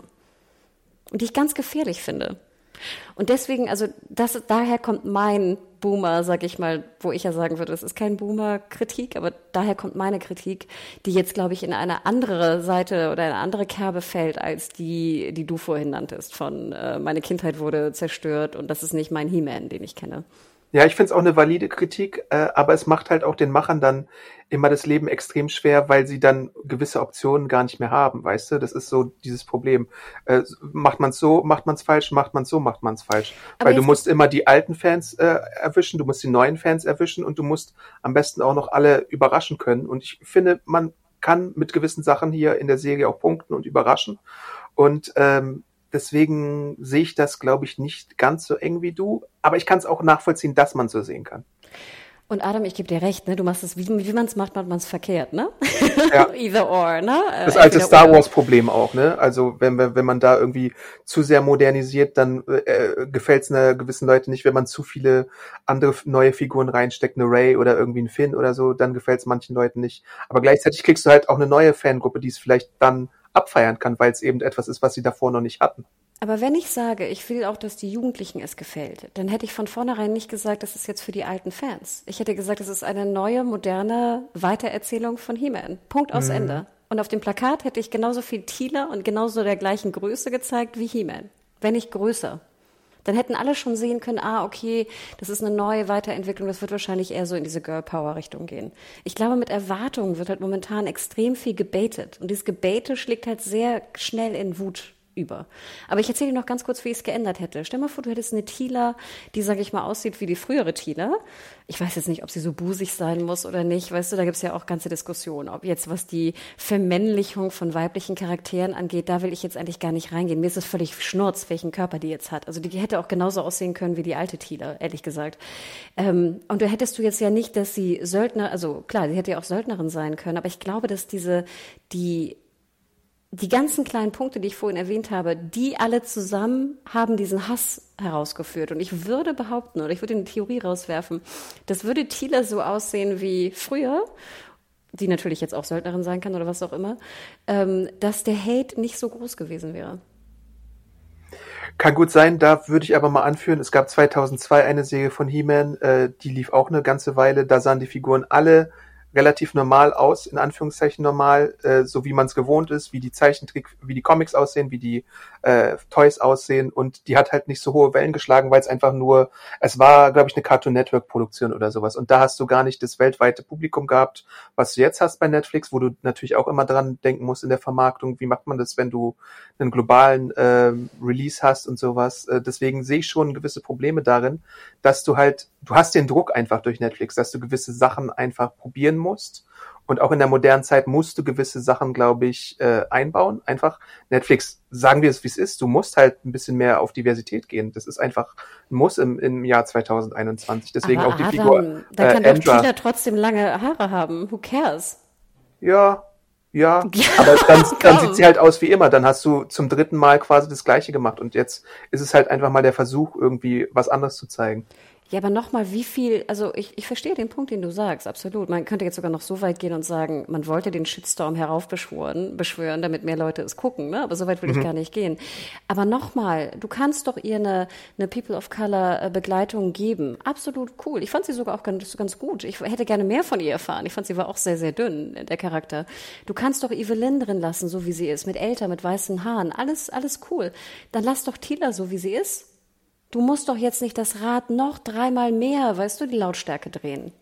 Und die ich ganz gefährlich finde. Und deswegen, also das, daher kommt mein Boomer, sag ich mal, wo ich ja sagen würde, das ist kein Boomer-Kritik, aber daher kommt meine Kritik, die jetzt, glaube ich, in eine andere Seite oder eine andere Kerbe fällt, als die, die du vorhin nanntest, von äh, meine Kindheit wurde zerstört und das ist nicht mein He-Man, den ich kenne. Ja, ich finde es auch eine valide Kritik, äh, aber es macht halt auch den Machern dann immer das Leben extrem schwer, weil sie dann gewisse Optionen gar nicht mehr haben, weißt du? Das ist so dieses Problem. Äh, macht man es so, macht man es falsch, macht man es so, macht man es falsch. Aber Weil du jetzt- musst immer die alten Fans äh, erwischen, du musst die neuen Fans erwischen und du musst am besten auch noch alle überraschen können. Und ich finde, man kann mit gewissen Sachen hier in der Serie auch punkten und überraschen. Und ähm, deswegen sehe ich das, glaube ich, nicht ganz so eng wie du. Aber ich kann es auch nachvollziehen, dass man so sehen kann. Und Adam, ich gebe dir recht, ne? Du machst es, wie, wie man es macht, macht man es verkehrt, ne? Ja. Either or, ne? Äh, Das alte entweder Star oder. Wars Problem auch, ne? Also wenn wenn wenn man da irgendwie zu sehr modernisiert, dann äh, gefällt es einer gewissen Leute nicht. Wenn man zu viele andere neue Figuren reinsteckt, eine Rey oder irgendwie ein Finn oder so, dann gefällt es manchen Leuten nicht. Aber gleichzeitig kriegst du halt auch eine neue Fangruppe, die es vielleicht dann abfeiern kann, weil es eben etwas ist, was sie davor noch nicht hatten. Aber wenn ich sage, ich will auch, dass die Jugendlichen es gefällt, dann hätte ich von vornherein nicht gesagt, das ist jetzt für die alten Fans. Ich hätte gesagt, es ist eine neue, moderne Weitererzählung von He-Man. Punkt aus Ende. Und auf dem Plakat hätte ich genauso viel Teela und genauso der gleichen Größe gezeigt wie He-Man. Wenn nicht größer. Dann hätten alle schon sehen können, ah, okay, das ist eine neue Weiterentwicklung, das wird wahrscheinlich eher so in diese Girl-Power-Richtung gehen. Ich glaube, mit Erwartungen wird halt momentan extrem viel gebaitet. Und dieses Gebate schlägt halt sehr schnell in Wut über. Aber ich erzähle dir noch ganz kurz, wie ich es geändert hätte. Stell mal vor, du hättest eine Teela, die, sage ich mal, aussieht wie die frühere Teela. Ich weiß jetzt nicht, ob sie so busig sein muss oder nicht. Weißt du, da gibt es ja auch ganze Diskussionen. Ob jetzt, was die Vermännlichung von weiblichen Charakteren angeht, da will ich jetzt eigentlich gar nicht reingehen. Mir ist es völlig Schnurz, welchen Körper die jetzt hat. Also die hätte auch genauso aussehen können wie die alte Teela, ehrlich gesagt. Ähm, und da hättest du jetzt ja nicht, dass sie Söldner, also klar, sie hätte ja auch Söldnerin sein können, aber ich glaube, dass diese, die Die ganzen kleinen Punkte, die ich vorhin erwähnt habe, die alle zusammen haben diesen Hass herausgeführt. Und ich würde behaupten, oder ich würde eine Theorie rauswerfen, das würde Teela so aussehen wie früher, die natürlich jetzt auch Söldnerin sein kann oder was auch immer, ähm, dass der Hate nicht so groß gewesen wäre. Kann gut sein, da würde ich aber mal anführen, es gab zweitausendzwei eine Serie von He-Man, äh, die lief auch eine ganze Weile, da sahen die Figuren alle relativ normal aus, in Anführungszeichen normal, äh, so wie man es gewohnt ist, wie die Zeichentrick, wie die Comics aussehen, wie die äh, Toys aussehen, und die hat halt nicht so hohe Wellen geschlagen, weil es einfach nur, es war, glaube ich, eine Cartoon Network Produktion oder sowas, und da hast du gar nicht das weltweite Publikum gehabt, was du jetzt hast bei Netflix, wo du natürlich auch immer dran denken musst in der Vermarktung, wie macht man das, wenn du einen globalen äh, Release hast und sowas, äh, deswegen sehe ich schon gewisse Probleme darin, dass du halt, du hast den Druck einfach durch Netflix, dass du gewisse Sachen einfach probieren musst. Und auch in der modernen Zeit musst du gewisse Sachen, glaube ich, äh, einbauen. Einfach Netflix, sagen wir es, wie es ist, du musst halt ein bisschen mehr auf Diversität gehen. Das ist einfach ein Muss im, im Jahr zwanzig einundzwanzig. Deswegen aber auch die Adam, Figur da kann äh, doch Teela trotzdem lange Haare haben. Who cares? Ja, ja, Ja, aber dann, dann komm. sieht sie halt aus wie immer. Dann hast du zum dritten Mal quasi das Gleiche gemacht. Und jetzt ist es halt einfach mal der Versuch, irgendwie was anderes zu zeigen. Ja, aber nochmal, wie viel, also ich, ich verstehe den Punkt, den du sagst, absolut. Man könnte jetzt sogar noch so weit gehen und sagen, man wollte den Shitstorm heraufbeschwören, beschwören, damit mehr Leute es gucken, ne? Aber so weit will ich gar nicht gehen. Aber nochmal, du kannst doch ihr eine, eine People of Color äh, Begleitung geben. Absolut cool. Ich fand sie sogar auch ganz, ganz gut. Ich hätte gerne mehr von ihr erfahren. Ich fand, sie war auch sehr, sehr dünn, der Charakter. Du kannst doch Evelyn drin lassen, so wie sie ist, mit älter, mit weißen Haaren. Alles, alles cool. Dann lass doch Teela so, wie sie ist. Du musst doch jetzt nicht das Rad noch dreimal mehr, weißt du, die Lautstärke drehen.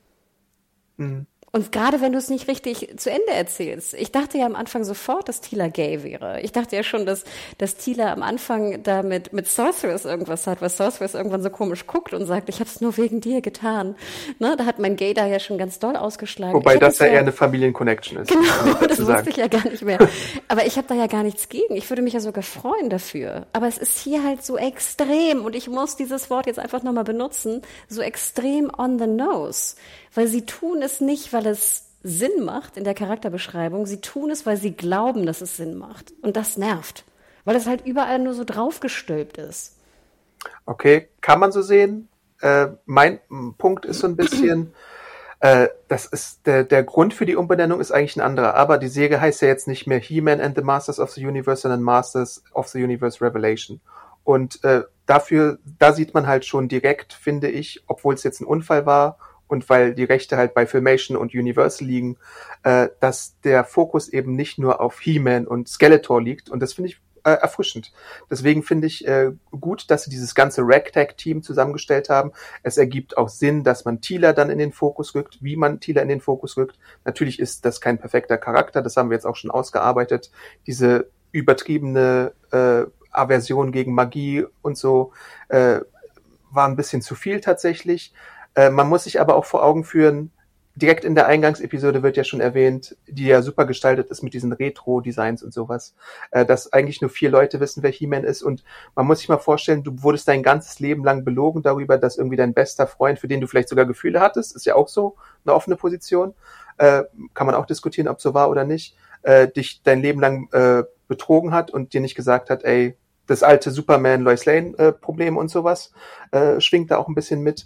Mhm. Und gerade wenn du es nicht richtig zu Ende erzählst. Ich dachte ja am Anfang sofort, dass Teela gay wäre. Ich dachte ja schon, dass, dass Teela am Anfang da mit, mit Sorceress irgendwas hat, weil Sorceress irgendwann so komisch guckt und sagt, ich habe es nur wegen dir getan. Ne, da hat mein Gay da ja schon ganz doll ausgeschlagen. Wobei das ja so, eher eine Familienconnection ist. Genau, das sagen. wusste ich ja gar nicht mehr. Aber ich habe da ja gar nichts gegen. Ich würde mich ja sogar freuen dafür. Aber es ist hier halt so extrem, und ich muss dieses Wort jetzt einfach nochmal benutzen, so extrem on the nose. Weil sie tun es nicht, weil es Sinn macht in der Charakterbeschreibung. Sie tun es, weil sie glauben, dass es Sinn macht. Und das nervt. Weil es halt überall nur so draufgestülpt ist. Okay, kann man so sehen. Äh, mein Punkt ist so ein bisschen, äh, das ist der, der Grund für die Umbenennung ist eigentlich ein anderer. Aber die Serie heißt ja jetzt nicht mehr He-Man and the Masters of the Universe, sondern Masters of the Universe Revelation. Und äh, dafür, da sieht man halt schon direkt, finde ich, obwohl es jetzt ein Unfall war, und weil die Rechte halt bei Filmation und Universal liegen, äh, dass der Fokus eben nicht nur auf He-Man und Skeletor liegt. Und das finde ich äh, erfrischend. Deswegen finde ich äh, gut, dass sie dieses ganze Ragtag-Team zusammengestellt haben. Es ergibt auch Sinn, dass man Teela dann in den Fokus rückt, wie man Teela in den Fokus rückt. Natürlich ist das kein perfekter Charakter, das haben wir jetzt auch schon ausgearbeitet. Diese übertriebene äh, Aversion gegen Magie und so äh, war ein bisschen zu viel tatsächlich. Äh, man muss sich aber auch vor Augen führen, direkt in der Eingangsepisode wird ja schon erwähnt, die ja super gestaltet ist mit diesen Retro-Designs und sowas, äh, dass eigentlich nur vier Leute wissen, wer He-Man ist, und man muss sich mal vorstellen, du wurdest dein ganzes Leben lang belogen darüber, dass irgendwie dein bester Freund, für den du vielleicht sogar Gefühle hattest, ist ja auch so eine offene Position, äh, kann man auch diskutieren, ob so war oder nicht, äh, dich dein Leben lang äh, betrogen hat und dir nicht gesagt hat, ey, das alte Superman-Lois Lane-Problem und sowas äh, schwingt da auch ein bisschen mit.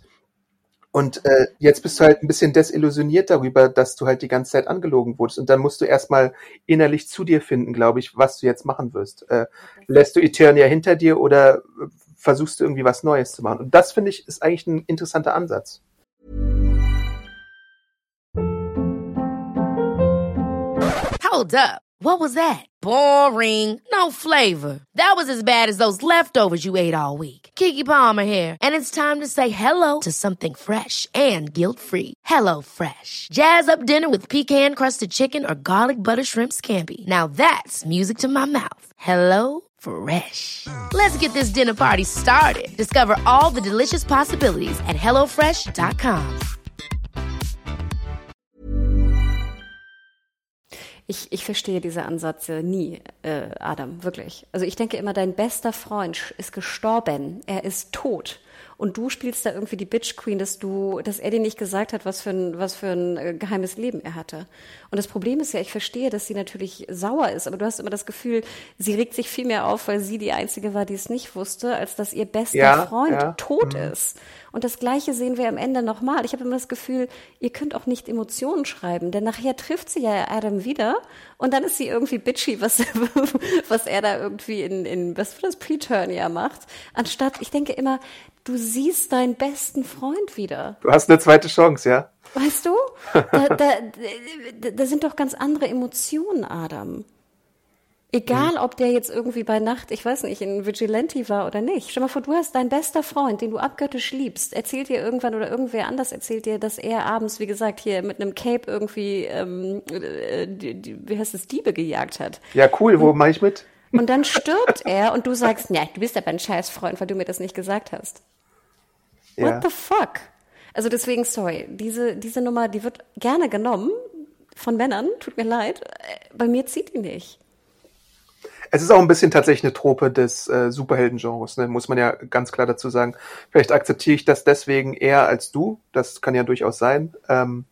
Und äh, jetzt bist du halt ein bisschen desillusioniert darüber, dass du halt die ganze Zeit angelogen wurdest. Und dann musst du erstmal innerlich zu dir finden, glaube ich, was du jetzt machen wirst. Äh, lässt du Eternia hinter dir oder versuchst du irgendwie was Neues zu machen? Und das, finde ich, ist eigentlich ein interessanter Ansatz. Hold up. What was that? Boring. No flavor. That was as bad as those leftovers you ate all week. Keke Palmer here, and it's time to say hello to something fresh and guilt-free. Hello Fresh. Jazz up dinner with pecan-crusted chicken or garlic butter shrimp scampi. Now that's music to my mouth. Hello Fresh. Let's get this dinner party started. Discover all the delicious possibilities at hello fresh dot com. Ich, ich verstehe diese Ansätze nie, äh, Adam, wirklich. Also ich denke immer, dein bester Freund ist gestorben, er ist tot. Und du spielst da irgendwie die Bitch Queen, dass du, dass er dir nicht gesagt hat, was für ein, was für ein äh, geheimes Leben er hatte. Und das Problem ist ja, ich verstehe, dass sie natürlich sauer ist, aber du hast immer das Gefühl, sie regt sich viel mehr auf, weil sie die Einzige war, die es nicht wusste, als dass ihr bester Ja, Freund ja. tot Mhm. ist. Und das Gleiche sehen wir am Ende nochmal. Ich habe immer das Gefühl, ihr könnt auch nicht Emotionen schreiben, denn nachher trifft sie ja Adam wieder und dann ist sie irgendwie bitchy, was, was er da irgendwie in, in was für das Preturnia macht. Anstatt, ich denke immer, du siehst deinen besten Freund wieder. Du hast eine zweite Chance, ja? Weißt du? Da, da, da, da sind doch ganz andere Emotionen, Adam. Egal, ob der jetzt irgendwie bei Nacht, ich weiß nicht, in Vigilante war oder nicht. Stell mal vor, du hast deinen bester Freund, den du abgöttisch liebst, erzählt dir irgendwann oder irgendwer anders erzählt dir, dass er abends, wie gesagt, hier mit einem Cape irgendwie, ähm, äh, die, die, wie heißt es, Diebe gejagt hat. Ja, cool, wo mache ich mit? Und dann stirbt er und du sagst, ja, du bist aber ein Scheißfreund, weil du mir das nicht gesagt hast. Ja. What the fuck? Also deswegen, sorry, diese, diese Nummer, die wird gerne genommen von Männern, tut mir leid, bei mir zieht die nicht. Es ist auch ein bisschen tatsächlich eine Trope des äh, Superhelden-Genres, ne? Muss man ja ganz klar dazu sagen. Vielleicht akzeptiere ich das deswegen eher als du. Das kann ja durchaus sein. Ähm,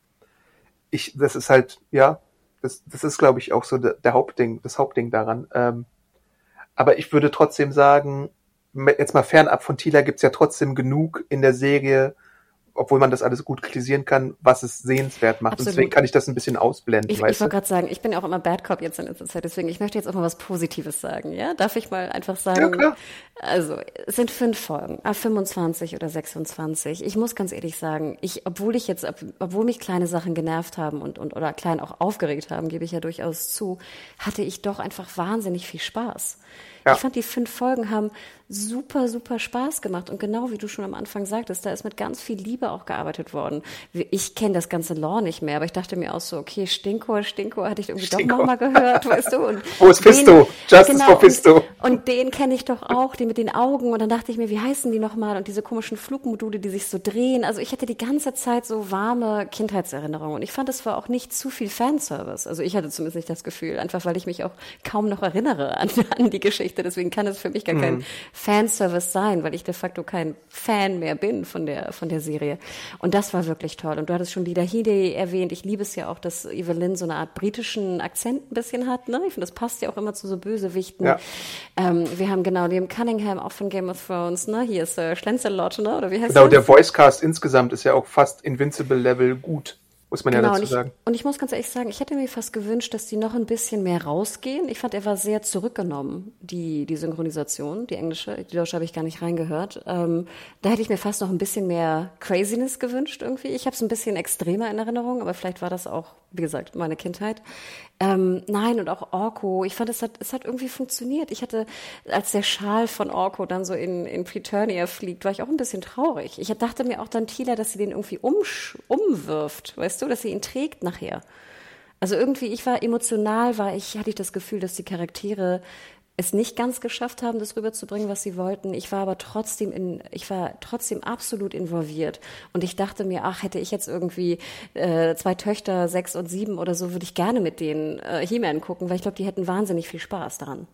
ich, das ist halt, ja, das, das ist, glaube ich, auch so der, der Hauptding, das Hauptding daran. Ähm, aber ich würde trotzdem sagen, jetzt mal fernab von Tila gibt's ja trotzdem genug in der Serie, obwohl man das alles gut kritisieren kann, was es sehenswert macht. Absolut. Und deswegen kann ich das ein bisschen ausblenden, Ich, ich weißt du? wollte gerade sagen, ich bin ja auch immer Bad Cop jetzt in letzter Zeit, deswegen, ich möchte jetzt auch mal was Positives sagen, ja? Darf ich mal einfach sagen? Ja, klar. Also, es sind fünf Folgen, ah, fünfundzwanzig oder sechsundzwanzig. Ich muss ganz ehrlich sagen, ich, obwohl ich jetzt, ob, obwohl mich kleine Sachen genervt haben und, und, oder klein auch aufgeregt haben, gebe ich ja durchaus zu, hatte ich doch einfach wahnsinnig viel Spaß. Ja. Ich fand, die fünf Folgen haben super, super Spaß gemacht. Und genau wie du schon am Anfang sagtest, da ist mit ganz viel Liebe auch gearbeitet worden. Ich kenne das ganze Lore nicht mehr, aber ich dachte mir auch so, okay, Stinkor, Stinkor hatte ich irgendwie Stinkor. doch nochmal gehört, weißt du. Und Wo ist Fisto? Justice genau, for Fisto. Und, und den kenne ich doch auch, die mit den Augen. Und dann dachte ich mir, wie heißen die nochmal? Und diese komischen Flugmodule, die sich so drehen. Also ich hatte die ganze Zeit so warme Kindheitserinnerungen. Und ich fand, es war auch nicht zu viel Fanservice. Also ich hatte zumindest nicht das Gefühl, einfach weil ich mich auch kaum noch erinnere an, an die Geschichte. Deswegen kann es für mich gar kein Mhm. Fanservice sein, weil ich de facto kein Fan mehr bin von der, von der Serie. Und das war wirklich toll. Und du hattest schon Lida Headey erwähnt. Ich liebe es ja auch, dass Evelyn so eine Art britischen Akzent ein bisschen hat. Ne? Ich finde, das passt ja auch immer zu so Bösewichten. Ja. Ähm, wir haben genau Liam Cunningham auch von Game of Thrones. Ne? Hier ist äh, Schlenzelot, ne? Oder wie heißt Genau, das? der Voicecast insgesamt ist ja auch fast Invincible-Level gut, muss man ja Genau, dazu und ich, sagen. und ich muss ganz ehrlich sagen, ich hätte mir fast gewünscht, dass die noch ein bisschen mehr rausgehen. Ich fand, er war sehr zurückgenommen, die, die Synchronisation, die englische. Die deutsche habe ich gar nicht reingehört. Ähm, da hätte ich mir fast noch ein bisschen mehr Craziness gewünscht irgendwie. Ich habe es ein bisschen extremer in Erinnerung, aber vielleicht war das auch, wie gesagt, meine Kindheit. Ähm, nein, und auch Orko. Ich fand, es hat, es hat irgendwie funktioniert. Ich hatte, als der Schal von Orko dann so in, in Preturnia fliegt, war ich auch ein bisschen traurig. Ich dachte mir auch dann, Tila, dass sie den irgendwie umsch, umwirft, weißt du, dass sie ihn trägt nachher. Also irgendwie, ich war emotional, war ich, hatte ich das Gefühl, dass die Charaktere es nicht ganz geschafft haben, das rüberzubringen, was sie wollten. Ich war aber trotzdem in, ich war trotzdem absolut involviert. Und ich dachte mir, ach, hätte ich jetzt irgendwie äh, zwei Töchter, sechs und sieben oder so, würde ich gerne mit denen äh, He-Man gucken, weil ich glaube, die hätten wahnsinnig viel Spaß daran.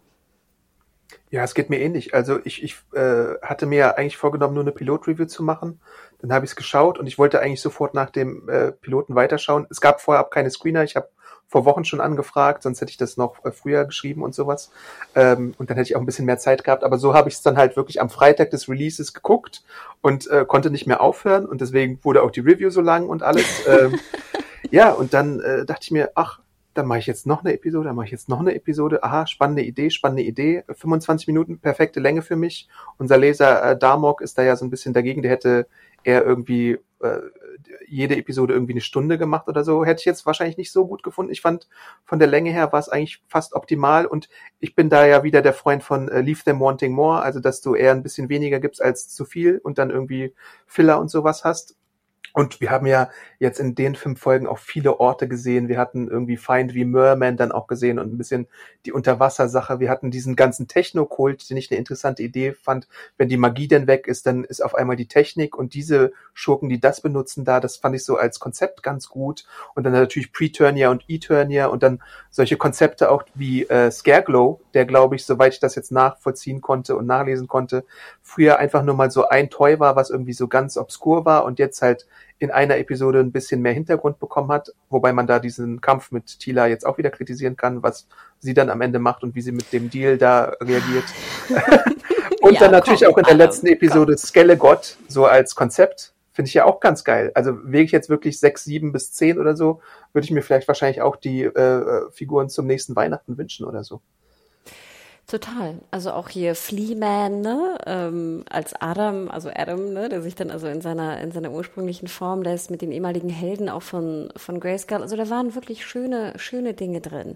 Ja, es geht mir ähnlich. Also ich, ich äh, hatte mir ja eigentlich vorgenommen, nur eine Pilot-Review zu machen. Dann habe ich es geschaut und ich wollte eigentlich sofort nach dem äh, Piloten weiterschauen. Es gab vorher keine Screener. Ich habe vor Wochen schon angefragt, sonst hätte ich das noch äh, früher geschrieben und sowas. Ähm, und dann hätte ich auch ein bisschen mehr Zeit gehabt. Aber so habe ich es dann halt wirklich am Freitag des Releases geguckt und äh, konnte nicht mehr aufhören. Und deswegen wurde auch die Review so lang und alles. ähm, ja, und dann äh, dachte ich mir, ach, dann mache ich jetzt noch eine Episode, dann mache ich jetzt noch eine Episode. Aha, spannende Idee, spannende Idee. fünfundzwanzig Minuten, perfekte Länge für mich. Unser Leser äh, Darmok ist da ja so ein bisschen dagegen. Der hätte eher irgendwie äh, jede Episode irgendwie eine Stunde gemacht oder so, hätte ich jetzt wahrscheinlich nicht so gut gefunden. Ich fand, von der Länge her war es eigentlich fast optimal und ich bin da ja wieder der Freund von äh, Leave Them Wanting More, also dass du eher ein bisschen weniger gibst als zu viel und dann irgendwie Filler und sowas hast. Und wir haben ja jetzt in den fünf Folgen auch viele Orte gesehen. Wir hatten irgendwie Find wie Merman dann auch gesehen und ein bisschen die Unterwassersache. Wir hatten diesen ganzen Techno-Kult, den ich eine interessante Idee fand. Wenn die Magie denn weg ist, dann ist auf einmal die Technik und diese Schurken, die das benutzen da, das fand ich so als Konzept ganz gut. Und dann natürlich Preturnia und Eternia und dann solche Konzepte auch wie äh, Scareglow, der, glaube ich, soweit ich das jetzt nachvollziehen konnte und nachlesen konnte, früher einfach nur mal so ein Toy war, was irgendwie so ganz obskur war und jetzt halt in einer Episode ein bisschen mehr Hintergrund bekommen hat, wobei man da diesen Kampf mit Teela jetzt auch wieder kritisieren kann, was sie dann am Ende macht und wie sie mit dem Deal da reagiert. und ja, dann natürlich komm, auch in der letzten Episode Skelegott, so als Konzept, finde ich ja auch ganz geil. Also wäre ich jetzt wirklich sechs, sieben bis zehn oder so, würde ich mir vielleicht wahrscheinlich auch die äh, Figuren zum nächsten Weihnachten wünschen oder so. Total. Also auch hier Fleaman, ne, ähm, als Adam, also Adam, ne, der sich dann also in seiner in seiner ursprünglichen Form lässt mit den ehemaligen Helden auch von von Grayskull. Also da waren wirklich schöne schöne Dinge drin.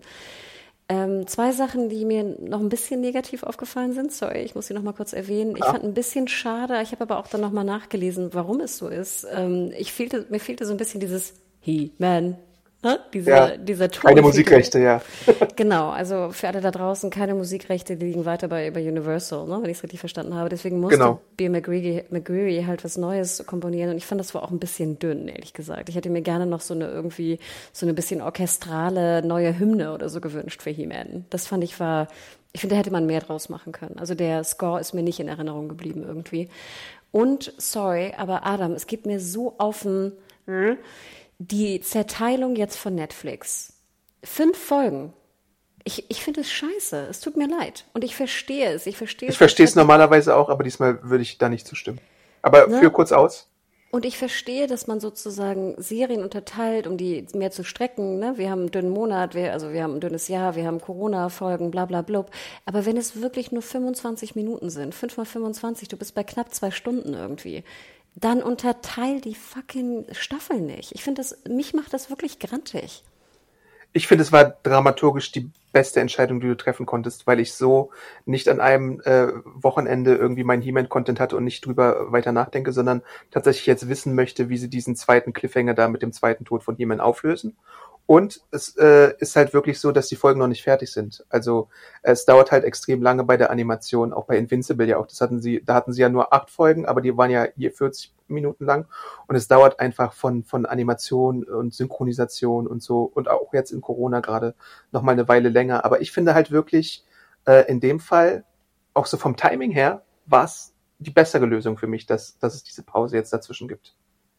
Ähm, zwei Sachen, die mir noch ein bisschen negativ aufgefallen sind. Sorry, ich muss sie noch mal kurz erwähnen. Ich ja. fand ein bisschen schade. Ich habe aber auch dann noch mal nachgelesen, warum es so ist. Ähm, ich fehlte mir fehlte so ein bisschen dieses He-Man. Ne? Dieser, ja, dieser Ton. keine Musikrechte, ja. Genau, also für alle da draußen, keine Musikrechte, die liegen weiter bei, bei Universal, ne? Wenn ich es richtig verstanden habe. Deswegen musste genau. Bear McCreary, McCreary halt was Neues komponieren und ich fand, das war auch ein bisschen dünn, ehrlich gesagt. Ich hätte mir gerne noch so eine irgendwie, so eine bisschen orchestrale neue Hymne oder so gewünscht für He-Man. Das fand ich war, ich finde, da hätte man mehr draus machen können. Also der Score ist mir nicht in Erinnerung geblieben irgendwie. Und, sorry, aber Adam, es geht mir so auf den... Hm? Die Zerteilung jetzt von Netflix. Fünf Folgen. Ich, ich finde es scheiße. Es tut mir leid. Und ich verstehe es. Ich verstehe ich es verstehe es normalerweise auch, aber diesmal würde ich da nicht zustimmen. Aber ne? Führ kurz aus. Und ich verstehe, dass man sozusagen Serien unterteilt, um die mehr zu strecken. Ne? Wir haben einen dünnen Monat, wir, also wir haben ein dünnes Jahr, wir haben Corona-Folgen, bla bla blub. Aber wenn es wirklich nur fünfundzwanzig Minuten sind, fünf mal fünfundzwanzig, du bist bei knapp zwei Stunden irgendwie, dann unterteil die fucking Staffel nicht. Ich finde das, mich macht das wirklich grantig. Ich finde, es war dramaturgisch die beste Entscheidung, die du treffen konntest, weil ich so nicht an einem äh, Wochenende irgendwie mein He-Man-Content hatte und nicht drüber weiter nachdenke, sondern tatsächlich jetzt wissen möchte, wie sie diesen zweiten Cliffhanger da mit dem zweiten Tod von He-Man auflösen. Und es äh, ist halt wirklich so, dass die Folgen noch nicht fertig sind. Also es dauert halt extrem lange bei der Animation, auch bei Invincible ja auch. Das hatten sie, da hatten sie ja nur acht Folgen, aber die waren ja je vierzig Minuten lang. Und es dauert einfach von von Animation und Synchronisation und so und auch jetzt in Corona gerade noch mal eine Weile länger. Aber ich finde halt wirklich äh, in dem Fall auch so vom Timing her war es die bessere Lösung für mich, dass dass es diese Pause jetzt dazwischen gibt.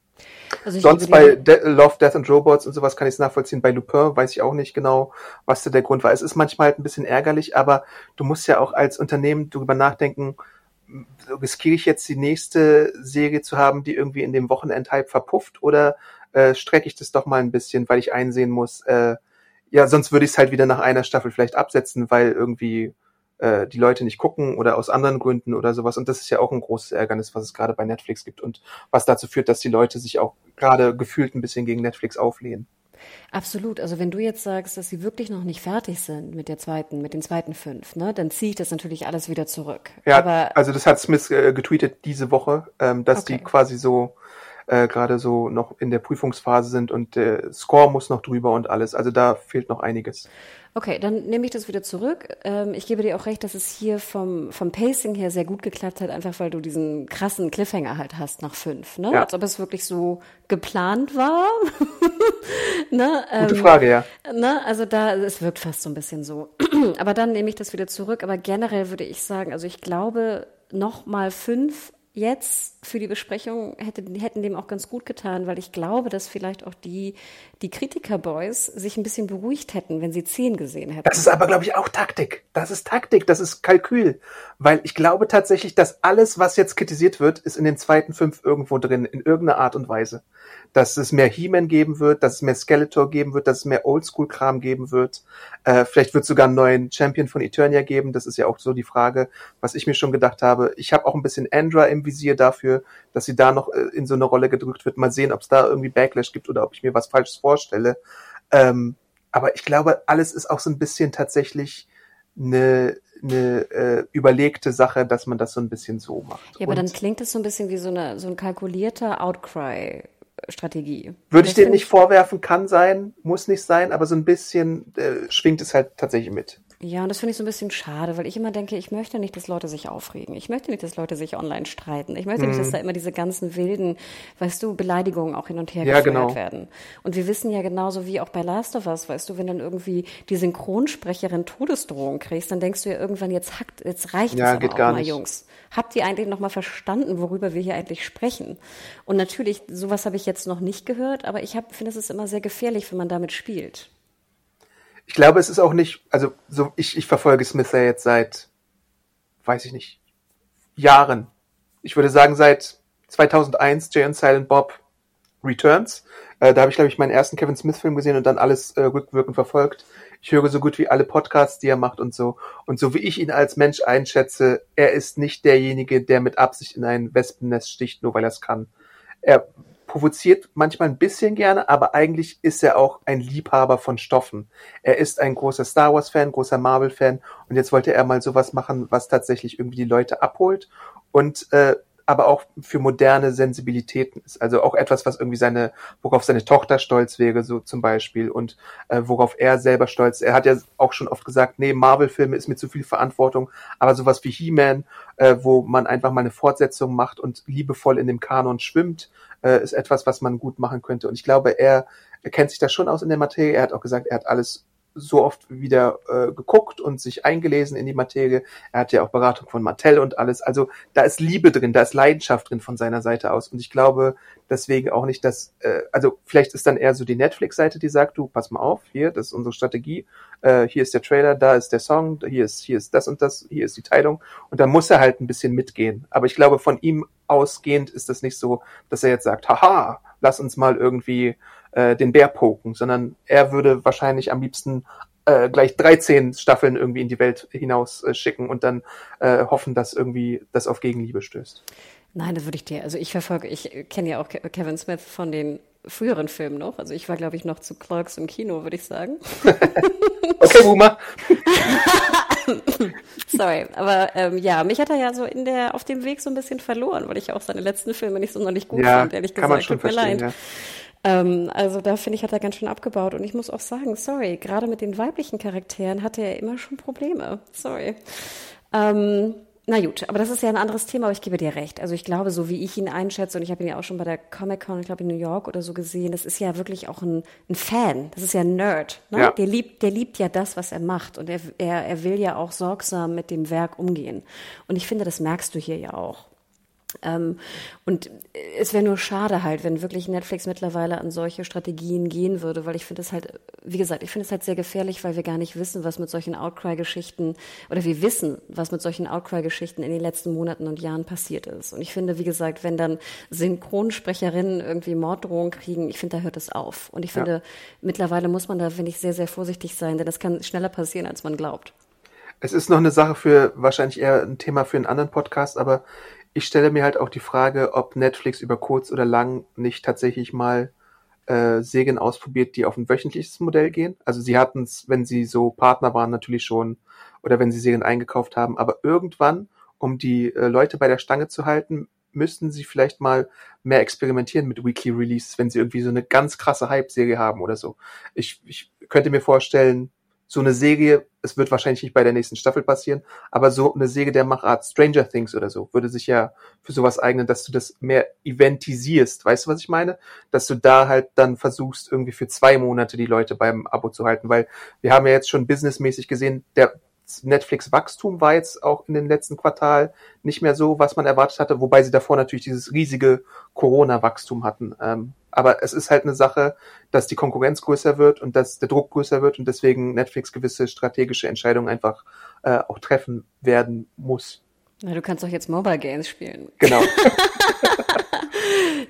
Also sonst bei De- Love, Death and Robots und sowas kann ich es nachvollziehen. Bei Lupin weiß ich auch nicht genau, was da der Grund war. Es ist manchmal halt ein bisschen ärgerlich, aber du musst ja auch als Unternehmen darüber nachdenken, riskiere ich jetzt die nächste Serie zu haben, die irgendwie in dem Wochenendhype verpufft oder äh, strecke ich das doch mal ein bisschen, weil ich einsehen muss, äh, ja, sonst würde ich es halt wieder nach einer Staffel vielleicht absetzen, weil irgendwie äh, die Leute nicht gucken oder aus anderen Gründen oder sowas. Und das ist ja auch ein großes Ärgernis, was es gerade bei Netflix gibt und was dazu führt, dass die Leute sich auch gerade gefühlt ein bisschen gegen Netflix auflehnen. Absolut. Also wenn du jetzt sagst, dass sie wirklich noch nicht fertig sind mit der zweiten, mit den zweiten fünf, ne, dann ziehe ich das natürlich alles wieder zurück. Ja, aber also das hat Smith äh, getweetet diese Woche, ähm, dass okay. die quasi so äh, gerade so noch in der Prüfungsphase sind und der Score muss noch drüber und alles. Also da fehlt noch einiges. Okay, dann nehme ich das wieder zurück. Ähm, ich gebe dir auch recht, dass es hier vom vom Pacing her sehr gut geklappt hat, einfach weil du diesen krassen Cliffhanger halt hast nach fünf, ne? Ja. Als ob es wirklich so geplant war. ne? Gute ähm, Frage, ja. Ne? Also da, es wirkt fast so ein bisschen so. Aber dann nehme ich das wieder zurück. Aber generell würde ich sagen, also ich glaube, noch mal fünf jetzt für die Besprechung hätte, hätten dem auch ganz gut getan, weil ich glaube, dass vielleicht auch die, die Kritiker-Boys sich ein bisschen beruhigt hätten, wenn sie zehn gesehen hätten. Das ist aber, glaube ich, auch Taktik. Das ist Taktik, das ist Kalkül. Weil ich glaube tatsächlich, dass alles, was jetzt kritisiert wird, ist in den zweiten fünf irgendwo drin, in irgendeiner Art und Weise. dass es mehr He-Man geben wird, dass es mehr Skeletor geben wird, dass es mehr Oldschool-Kram geben wird. Äh, vielleicht wird es sogar einen neuen Champion von Eternia geben. Das ist ja auch so die Frage, was ich mir schon gedacht habe. Ich habe auch ein bisschen Andra im Visier dafür, dass sie da noch äh, in so eine Rolle gedrückt wird. Mal sehen, ob es da irgendwie Backlash gibt oder ob ich mir was Falsches vorstelle. Ähm, aber ich glaube, alles ist auch so ein bisschen tatsächlich eine eine äh, überlegte Sache, dass man das so ein bisschen so macht. Ja, aber und dann klingt es so ein bisschen wie so eine so ein kalkulierter Outcry-Strategie. Würde ich Das denen nicht vorwerfen, kann sein, muss nicht sein, aber so ein bisschen äh, schwingt es halt tatsächlich mit. Ja, und das finde ich so ein bisschen schade, weil ich immer denke, ich möchte nicht, dass Leute sich aufregen. Ich möchte nicht, dass Leute sich online streiten. Ich möchte nicht, dass da immer diese ganzen wilden, weißt du, Beleidigungen auch hin und her Ja, gefeuert genau. werden. Und wir wissen ja genauso wie auch bei Last of Us, weißt du, wenn dann irgendwie die Synchronsprecherin Todesdrohung kriegst, dann denkst du ja irgendwann, jetzt hackt, jetzt reicht Ja, es aber geht auch gar mal, nicht. Jungs. Habt ihr eigentlich noch mal verstanden, worüber wir hier eigentlich sprechen? Und natürlich, sowas habe ich jetzt noch nicht gehört, aber ich hab, finde, es ist immer sehr gefährlich, wenn man damit spielt. Ich glaube, es ist auch nicht, also so ich, ich verfolge Smith ja jetzt seit, weiß ich nicht, Jahren. Ich würde sagen seit zweitausendeins, Jay und Silent Bob Returns. Äh, da habe ich, glaube ich, meinen ersten Kevin Smith-Film gesehen und dann alles äh, rückwirkend verfolgt. Ich höre so gut wie alle Podcasts, die er macht und so. Und so wie ich ihn als Mensch einschätze, er ist nicht derjenige, der mit Absicht in ein Wespennest sticht, nur weil er es kann. Er provoziert manchmal ein bisschen gerne, aber eigentlich ist er auch ein Liebhaber von Stoffen. Er ist ein großer Star Wars-Fan, großer Marvel-Fan und jetzt wollte er mal sowas machen, was tatsächlich irgendwie die Leute abholt und äh, aber auch für moderne Sensibilitäten ist. Also auch etwas, was irgendwie seine, worauf seine Tochter stolz wäre, so zum Beispiel, und äh, worauf er selber stolz. Er hat ja auch schon oft gesagt, nee, Marvel-Filme ist mir zu viel Verantwortung, aber sowas wie He-Man, äh, wo man einfach mal eine Fortsetzung macht und liebevoll in dem Kanon schwimmt, äh, ist etwas, was man gut machen könnte. Und ich glaube, er, er kennt sich da schon aus in der Materie. Er hat auch gesagt, er hat alles so oft wieder äh, geguckt und sich eingelesen in die Materie. Er hat ja auch Beratung von Mattel und alles. Also da ist Liebe drin, da ist Leidenschaft drin von seiner Seite aus. Und ich glaube deswegen auch nicht, dass, äh, also vielleicht ist dann eher so die Netflix-Seite, die sagt, du, pass mal auf, hier, das ist unsere Strategie, äh, hier ist der Trailer, da ist der Song, hier ist, hier ist das und das, hier ist die Teilung. Und da muss er halt ein bisschen mitgehen. Aber ich glaube, von ihm ausgehend ist das nicht so, dass er jetzt sagt, haha, lass uns mal irgendwie äh, den Bär poken, sondern er würde wahrscheinlich am liebsten äh, gleich dreizehn Staffeln irgendwie in die Welt hinaus äh, schicken und dann äh, hoffen, dass irgendwie das auf Gegenliebe stößt. Nein, das würde ich dir, also ich verfolge, ich kenne ja auch Ke- Kevin Smith von den früheren Filmen noch. Also ich war, glaube ich, noch zu Clerks im Kino, würde ich sagen. Okay, Boomer. Sorry, aber ähm, ja, mich hat er ja so in der auf dem Weg so ein bisschen verloren, weil ich auch seine letzten Filme nicht sonderlich gut Ja, fand, ehrlich kann man gesagt. schon Tut mir verstehen, leid. ja. Ähm, also da finde ich, hat er ganz schön abgebaut. Und ich muss auch sagen, sorry, gerade mit den weiblichen Charakteren hatte er immer schon Probleme. Sorry. Ähm, na gut, aber das ist ja ein anderes Thema, aber ich gebe dir recht. Also ich glaube, so wie ich ihn einschätze, und ich habe ihn ja auch schon bei der Comic-Con, ich glaube in New York oder so gesehen, das ist ja wirklich auch ein, ein Fan, das ist ja ein Nerd. Ne? Ja. Der liebt, der liebt ja das, was er macht, und er, er, er will ja auch sorgsam mit dem Werk umgehen. Und ich finde, das merkst du hier ja auch. Ähm, und es wäre nur schade halt, wenn wirklich Netflix mittlerweile an solche Strategien gehen würde, weil ich finde es halt, wie gesagt, ich finde es halt sehr gefährlich, weil wir gar nicht wissen, was mit solchen Outcry-Geschichten, oder wir wissen, was mit solchen Outcry-Geschichten in den letzten Monaten und Jahren passiert ist. Und ich finde, wie gesagt, wenn dann Synchronsprecherinnen irgendwie Morddrohungen kriegen, ich finde, da hört es auf. Und ich finde, Ja. mittlerweile muss man da, finde ich, sehr, sehr vorsichtig sein, denn das kann schneller passieren, als man glaubt. Es ist noch eine Sache für, wahrscheinlich eher ein Thema für einen anderen Podcast, aber ich stelle mir halt auch die Frage, ob Netflix über kurz oder lang nicht tatsächlich mal äh, Serien ausprobiert, die auf ein wöchentliches Modell gehen. Also sie hatten es, wenn sie so Partner waren, natürlich schon, oder wenn sie Serien eingekauft haben, aber irgendwann, um die äh, Leute bei der Stange zu halten, müssten sie vielleicht mal mehr experimentieren mit Weekly Release, wenn sie irgendwie so eine ganz krasse Hype-Serie haben oder so. Ich, ich könnte mir vorstellen, so eine Serie, es wird wahrscheinlich nicht bei der nächsten Staffel passieren, aber so eine Serie der Machart Stranger Things oder so, würde sich ja für sowas eignen, dass du das mehr eventisierst. Weißt du, was ich meine? Dass du da halt dann versuchst, irgendwie für zwei Monate die Leute beim Abo zu halten, weil wir haben ja jetzt schon businessmäßig gesehen, der Netflix-Wachstum war jetzt auch in dem letzten Quartal nicht mehr so, was man erwartet hatte, wobei sie davor natürlich dieses riesige Corona-Wachstum hatten. Ähm, aber es ist halt eine Sache, dass die Konkurrenz größer wird und dass der Druck größer wird und deswegen Netflix gewisse strategische Entscheidungen einfach äh, auch treffen werden muss. Na, du kannst doch jetzt Mobile Games spielen. Genau.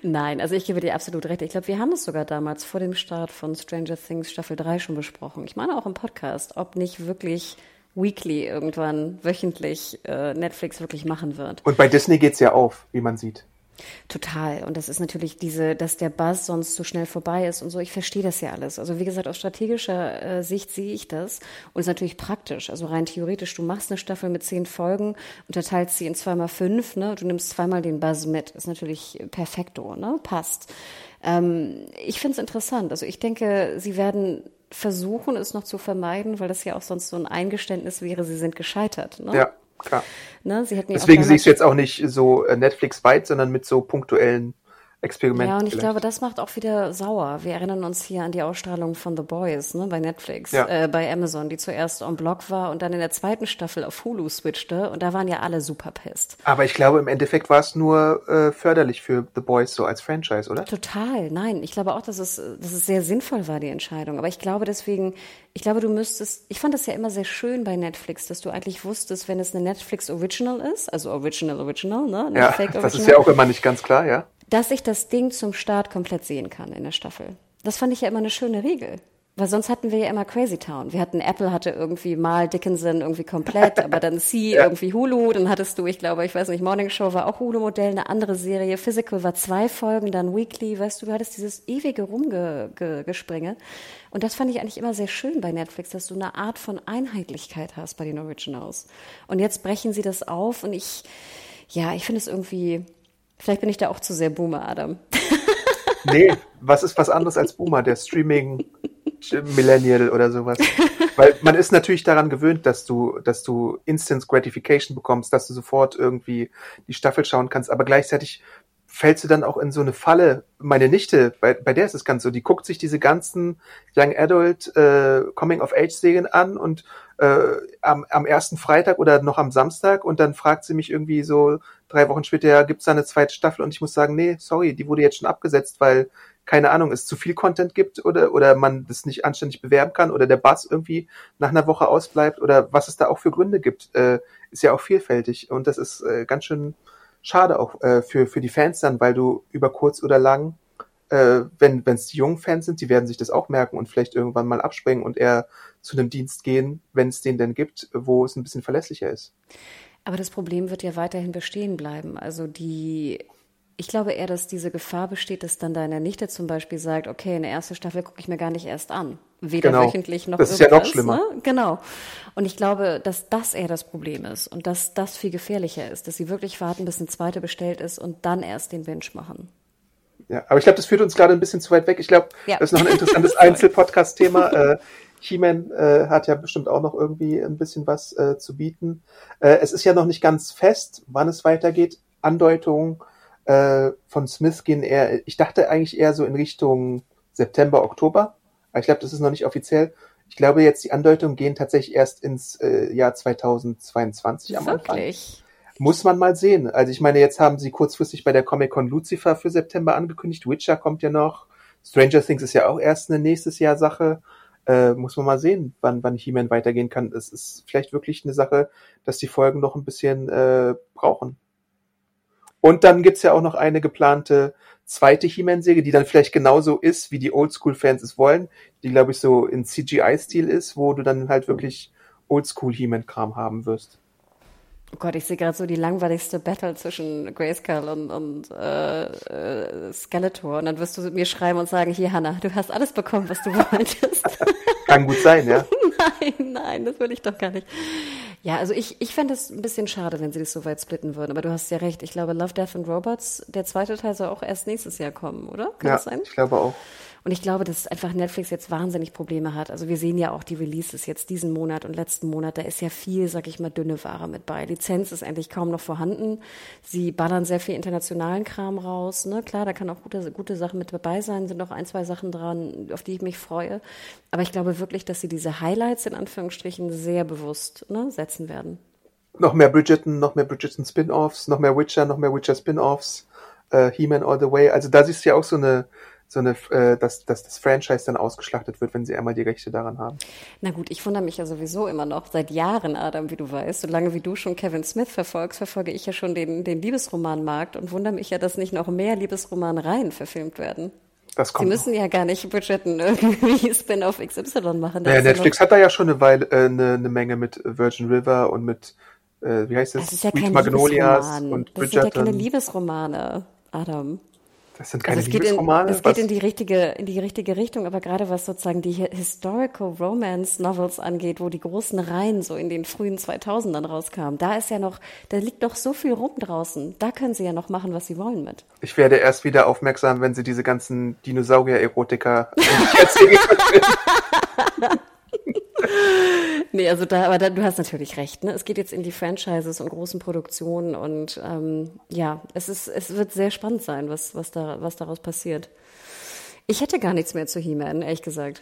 Nein, also ich gebe dir absolut recht. Ich glaube, wir haben es sogar damals vor dem Start von Stranger Things Staffel drei schon besprochen. Ich meine auch im Podcast, ob nicht wirklich weekly irgendwann, wöchentlich äh, Netflix wirklich machen wird. Und bei Disney geht's ja auf, wie man sieht. Total. Und das ist natürlich diese, dass der Buzz sonst zu schnell vorbei ist und so. Ich verstehe das ja alles. Also wie gesagt, aus strategischer äh, Sicht sehe ich das. Und es ist natürlich praktisch. Also rein theoretisch, du machst eine Staffel mit zehn Folgen, unterteilst sie in zweimal fünf, ne? Du nimmst zweimal den Buzz mit. Ist natürlich perfekto, ne? Passt. Ähm, ich finde es interessant. Also ich denke, sie werden versuchen, es noch zu vermeiden, weil das ja auch sonst so ein Eingeständnis wäre, sie sind gescheitert, ne? Ja. Klar. Ne, sie hätten ja Deswegen auch sehe ich es jetzt auch nicht so Netflix-weit, sondern mit so punktuellen Experimenten. Ja, und ich vielleicht. glaube, das macht auch wieder sauer. Wir erinnern uns hier an die Ausstrahlung von The Boys, ne, bei Netflix, Ja. äh, bei Amazon, die zuerst on Block war und dann in der zweiten Staffel auf Hulu switchte. Und da waren ja alle super pissed. Aber ich glaube, im Endeffekt war es nur äh, förderlich für The Boys so als Franchise, oder? Total, nein. Ich glaube auch, dass es, dass es sehr sinnvoll war, die Entscheidung. Aber ich glaube deswegen, ich glaube, du müsstest, ich fand das ja immer sehr schön bei Netflix, dass du eigentlich wusstest, wenn es eine Netflix Original ist, also Original, Original, ne? Nicht Ja, Fake das Original, ist ja auch immer nicht ganz klar, ja. dass ich das Ding zum Start komplett sehen kann in der Staffel. Das fand ich ja immer eine schöne Regel. Weil sonst hatten wir ja immer Crazy Town. Wir hatten, Apple hatte irgendwie mal Dickinson irgendwie komplett, aber dann C Ja. irgendwie Hulu, dann hattest du, ich glaube, ich weiß nicht, Morning Show war auch Hulu-Modell, eine andere Serie, Physical war zwei Folgen, dann Weekly, weißt du, du hattest dieses ewige Rumgespringe. Und das fand ich eigentlich immer sehr schön bei Netflix, dass du eine Art von Einheitlichkeit hast bei den Originals. Und jetzt brechen sie das auf und ich, ja, ich finde es irgendwie, vielleicht bin ich da auch zu sehr Boomer, Adam. Nee, was ist was anderes als Boomer, der Streaming Millennial oder sowas. Weil man ist natürlich daran gewöhnt, dass du, dass du Instant Gratification bekommst, dass du sofort irgendwie die Staffel schauen kannst, aber gleichzeitig fällst du dann auch in so eine Falle. Meine Nichte, bei, bei der ist es ganz so, die guckt sich diese ganzen Young Adult äh, Coming-of-Age-Serien an und äh, am, am ersten Freitag oder noch am Samstag und dann fragt sie mich irgendwie so drei Wochen später, ja, gibt's da eine zweite Staffel? Und ich muss sagen, nee, sorry, die wurde jetzt schon abgesetzt, weil keine Ahnung, es zu viel Content gibt oder oder man das nicht anständig bewerben kann oder der Buzz irgendwie nach einer Woche ausbleibt oder was es da auch für Gründe gibt, äh, ist ja auch vielfältig und das ist äh, ganz schön schade auch äh, für für die Fans dann, weil du über kurz oder lang, äh, wenn wenn es die jungen Fans sind, die werden sich das auch merken und vielleicht irgendwann mal abspringen und eher zu einem Dienst gehen, wenn es den denn gibt, wo es ein bisschen verlässlicher ist. Aber das Problem wird ja weiterhin bestehen bleiben. Also die Ich glaube eher, dass diese Gefahr besteht, dass dann deine Nichte zum Beispiel sagt, okay, eine erste Staffel gucke ich mir gar nicht erst an. Weder Genau. wöchentlich noch Das ist irgendwas. ja noch schlimmer. Ne? Genau. Und ich glaube, dass das eher das Problem ist und dass das viel gefährlicher ist, dass sie wirklich warten, bis eine zweite bestellt ist und dann erst den Binge machen. Ja, aber ich glaube, das führt uns gerade ein bisschen zu weit weg. Ich glaube, Ja. das ist noch ein interessantes Einzelpodcast-Thema. Äh, He-Man äh, hat ja bestimmt auch noch irgendwie ein bisschen was äh, zu bieten. Äh, es ist ja noch nicht ganz fest, wann es weitergeht. Andeutungen äh, von Smith gehen eher, ich dachte eigentlich eher so in Richtung September, Oktober. Aber ich glaube, das ist noch nicht offiziell. Ich glaube jetzt, die Andeutungen gehen tatsächlich erst ins äh, Jahr zweitausendzweiundzwanzig am Anfang. Wirklich? Muss man mal sehen. Also ich meine, jetzt haben sie kurzfristig bei der Comic-Con Lucifer für September angekündigt. Witcher kommt ja noch. Stranger Things ist ja auch erst eine nächstes Jahr Sache. Äh, muss man mal sehen, wann, wann He-Man weitergehen kann. Es ist vielleicht wirklich eine Sache, dass die Folgen noch ein bisschen äh, brauchen. Und dann gibt's ja auch noch eine geplante zweite He-Man-Serie, die dann vielleicht genauso ist, wie die Oldschool-Fans es wollen, die, glaube ich, so in C G I-Stil ist, wo du dann halt wirklich Oldschool-He-Man-Kram haben wirst. Oh Gott, ich sehe gerade so die langweiligste Battle zwischen Grayskull und, und äh, äh, Skeletor. Und dann wirst du mir schreiben und sagen, hier, Hannah, du hast alles bekommen, was du wolltest. Kann gut sein, ja. Nein, nein, das will ich doch gar nicht. Ja, also ich, ich fände es ein bisschen schade, wenn sie das so weit splitten würden. Aber du hast ja recht. Ich glaube, Love, Death and Robots, der zweite Teil soll auch erst nächstes Jahr kommen, oder? Kann Ja, das sein? ich glaube auch. Und ich glaube, dass einfach Netflix jetzt wahnsinnig Probleme hat. Also wir sehen ja auch die Releases jetzt diesen Monat und letzten Monat. Da ist ja viel, sag ich mal, dünne Ware mit bei. Lizenz ist eigentlich kaum noch vorhanden. Sie ballern sehr viel internationalen Kram raus. Ne? Klar, da kann auch gute, gute Sachen mit dabei sein. Sind noch ein, zwei Sachen dran, auf die ich mich freue. Aber ich glaube wirklich, dass sie diese Highlights in Anführungsstrichen sehr bewusst, ne, setzen werden. Noch mehr Bridgerton, noch mehr Bridgerton Spin-Offs, noch mehr Witcher, noch mehr Witcher Spin-Offs, äh, He-Man All the Way. Also da siehst du ja auch so eine so eine, äh, dass, dass das Franchise dann ausgeschlachtet wird, wenn sie einmal die Rechte daran haben. Na gut, ich wundere mich ja sowieso immer noch seit Jahren, Adam, wie du weißt. Solange wie du schon Kevin Smith verfolgst, verfolge ich ja schon den, den Liebesromanmarkt und wundere mich ja, dass nicht noch mehr Liebesromanreihen verfilmt werden. Das kommt Sie müssen noch. ja gar nicht budgetten irgendwie Spin-off X Y machen. Naja, Netflix ja hat da ja schon eine Weile äh, eine, eine Menge mit Virgin River und mit, äh, wie heißt das? Das ist ja Sweet kein Magnolias Liebesroman. und Das sind ja Bridgerton. keine Liebesromane, Adam. Das sind keine Also es geht in, Liebesromane? es geht in die richtige, in die richtige Richtung, aber gerade was sozusagen die Historical Romance Novels angeht, wo die großen Reihen so in den frühen zweitausendern rauskamen, da ist ja noch, da liegt doch so viel rum draußen. Da können sie ja noch machen, was sie wollen mit. Ich werde erst wieder aufmerksam, wenn sie diese ganzen Dinosaurier-Erotiker erzählen. Nee, also da, aber da, du hast natürlich recht, ne? Es geht jetzt in die Franchises und großen Produktionen und ähm, ja, es ist, es wird sehr spannend sein, was, was da, was daraus passiert. Ich hätte gar nichts mehr zu He-Man, ehrlich gesagt.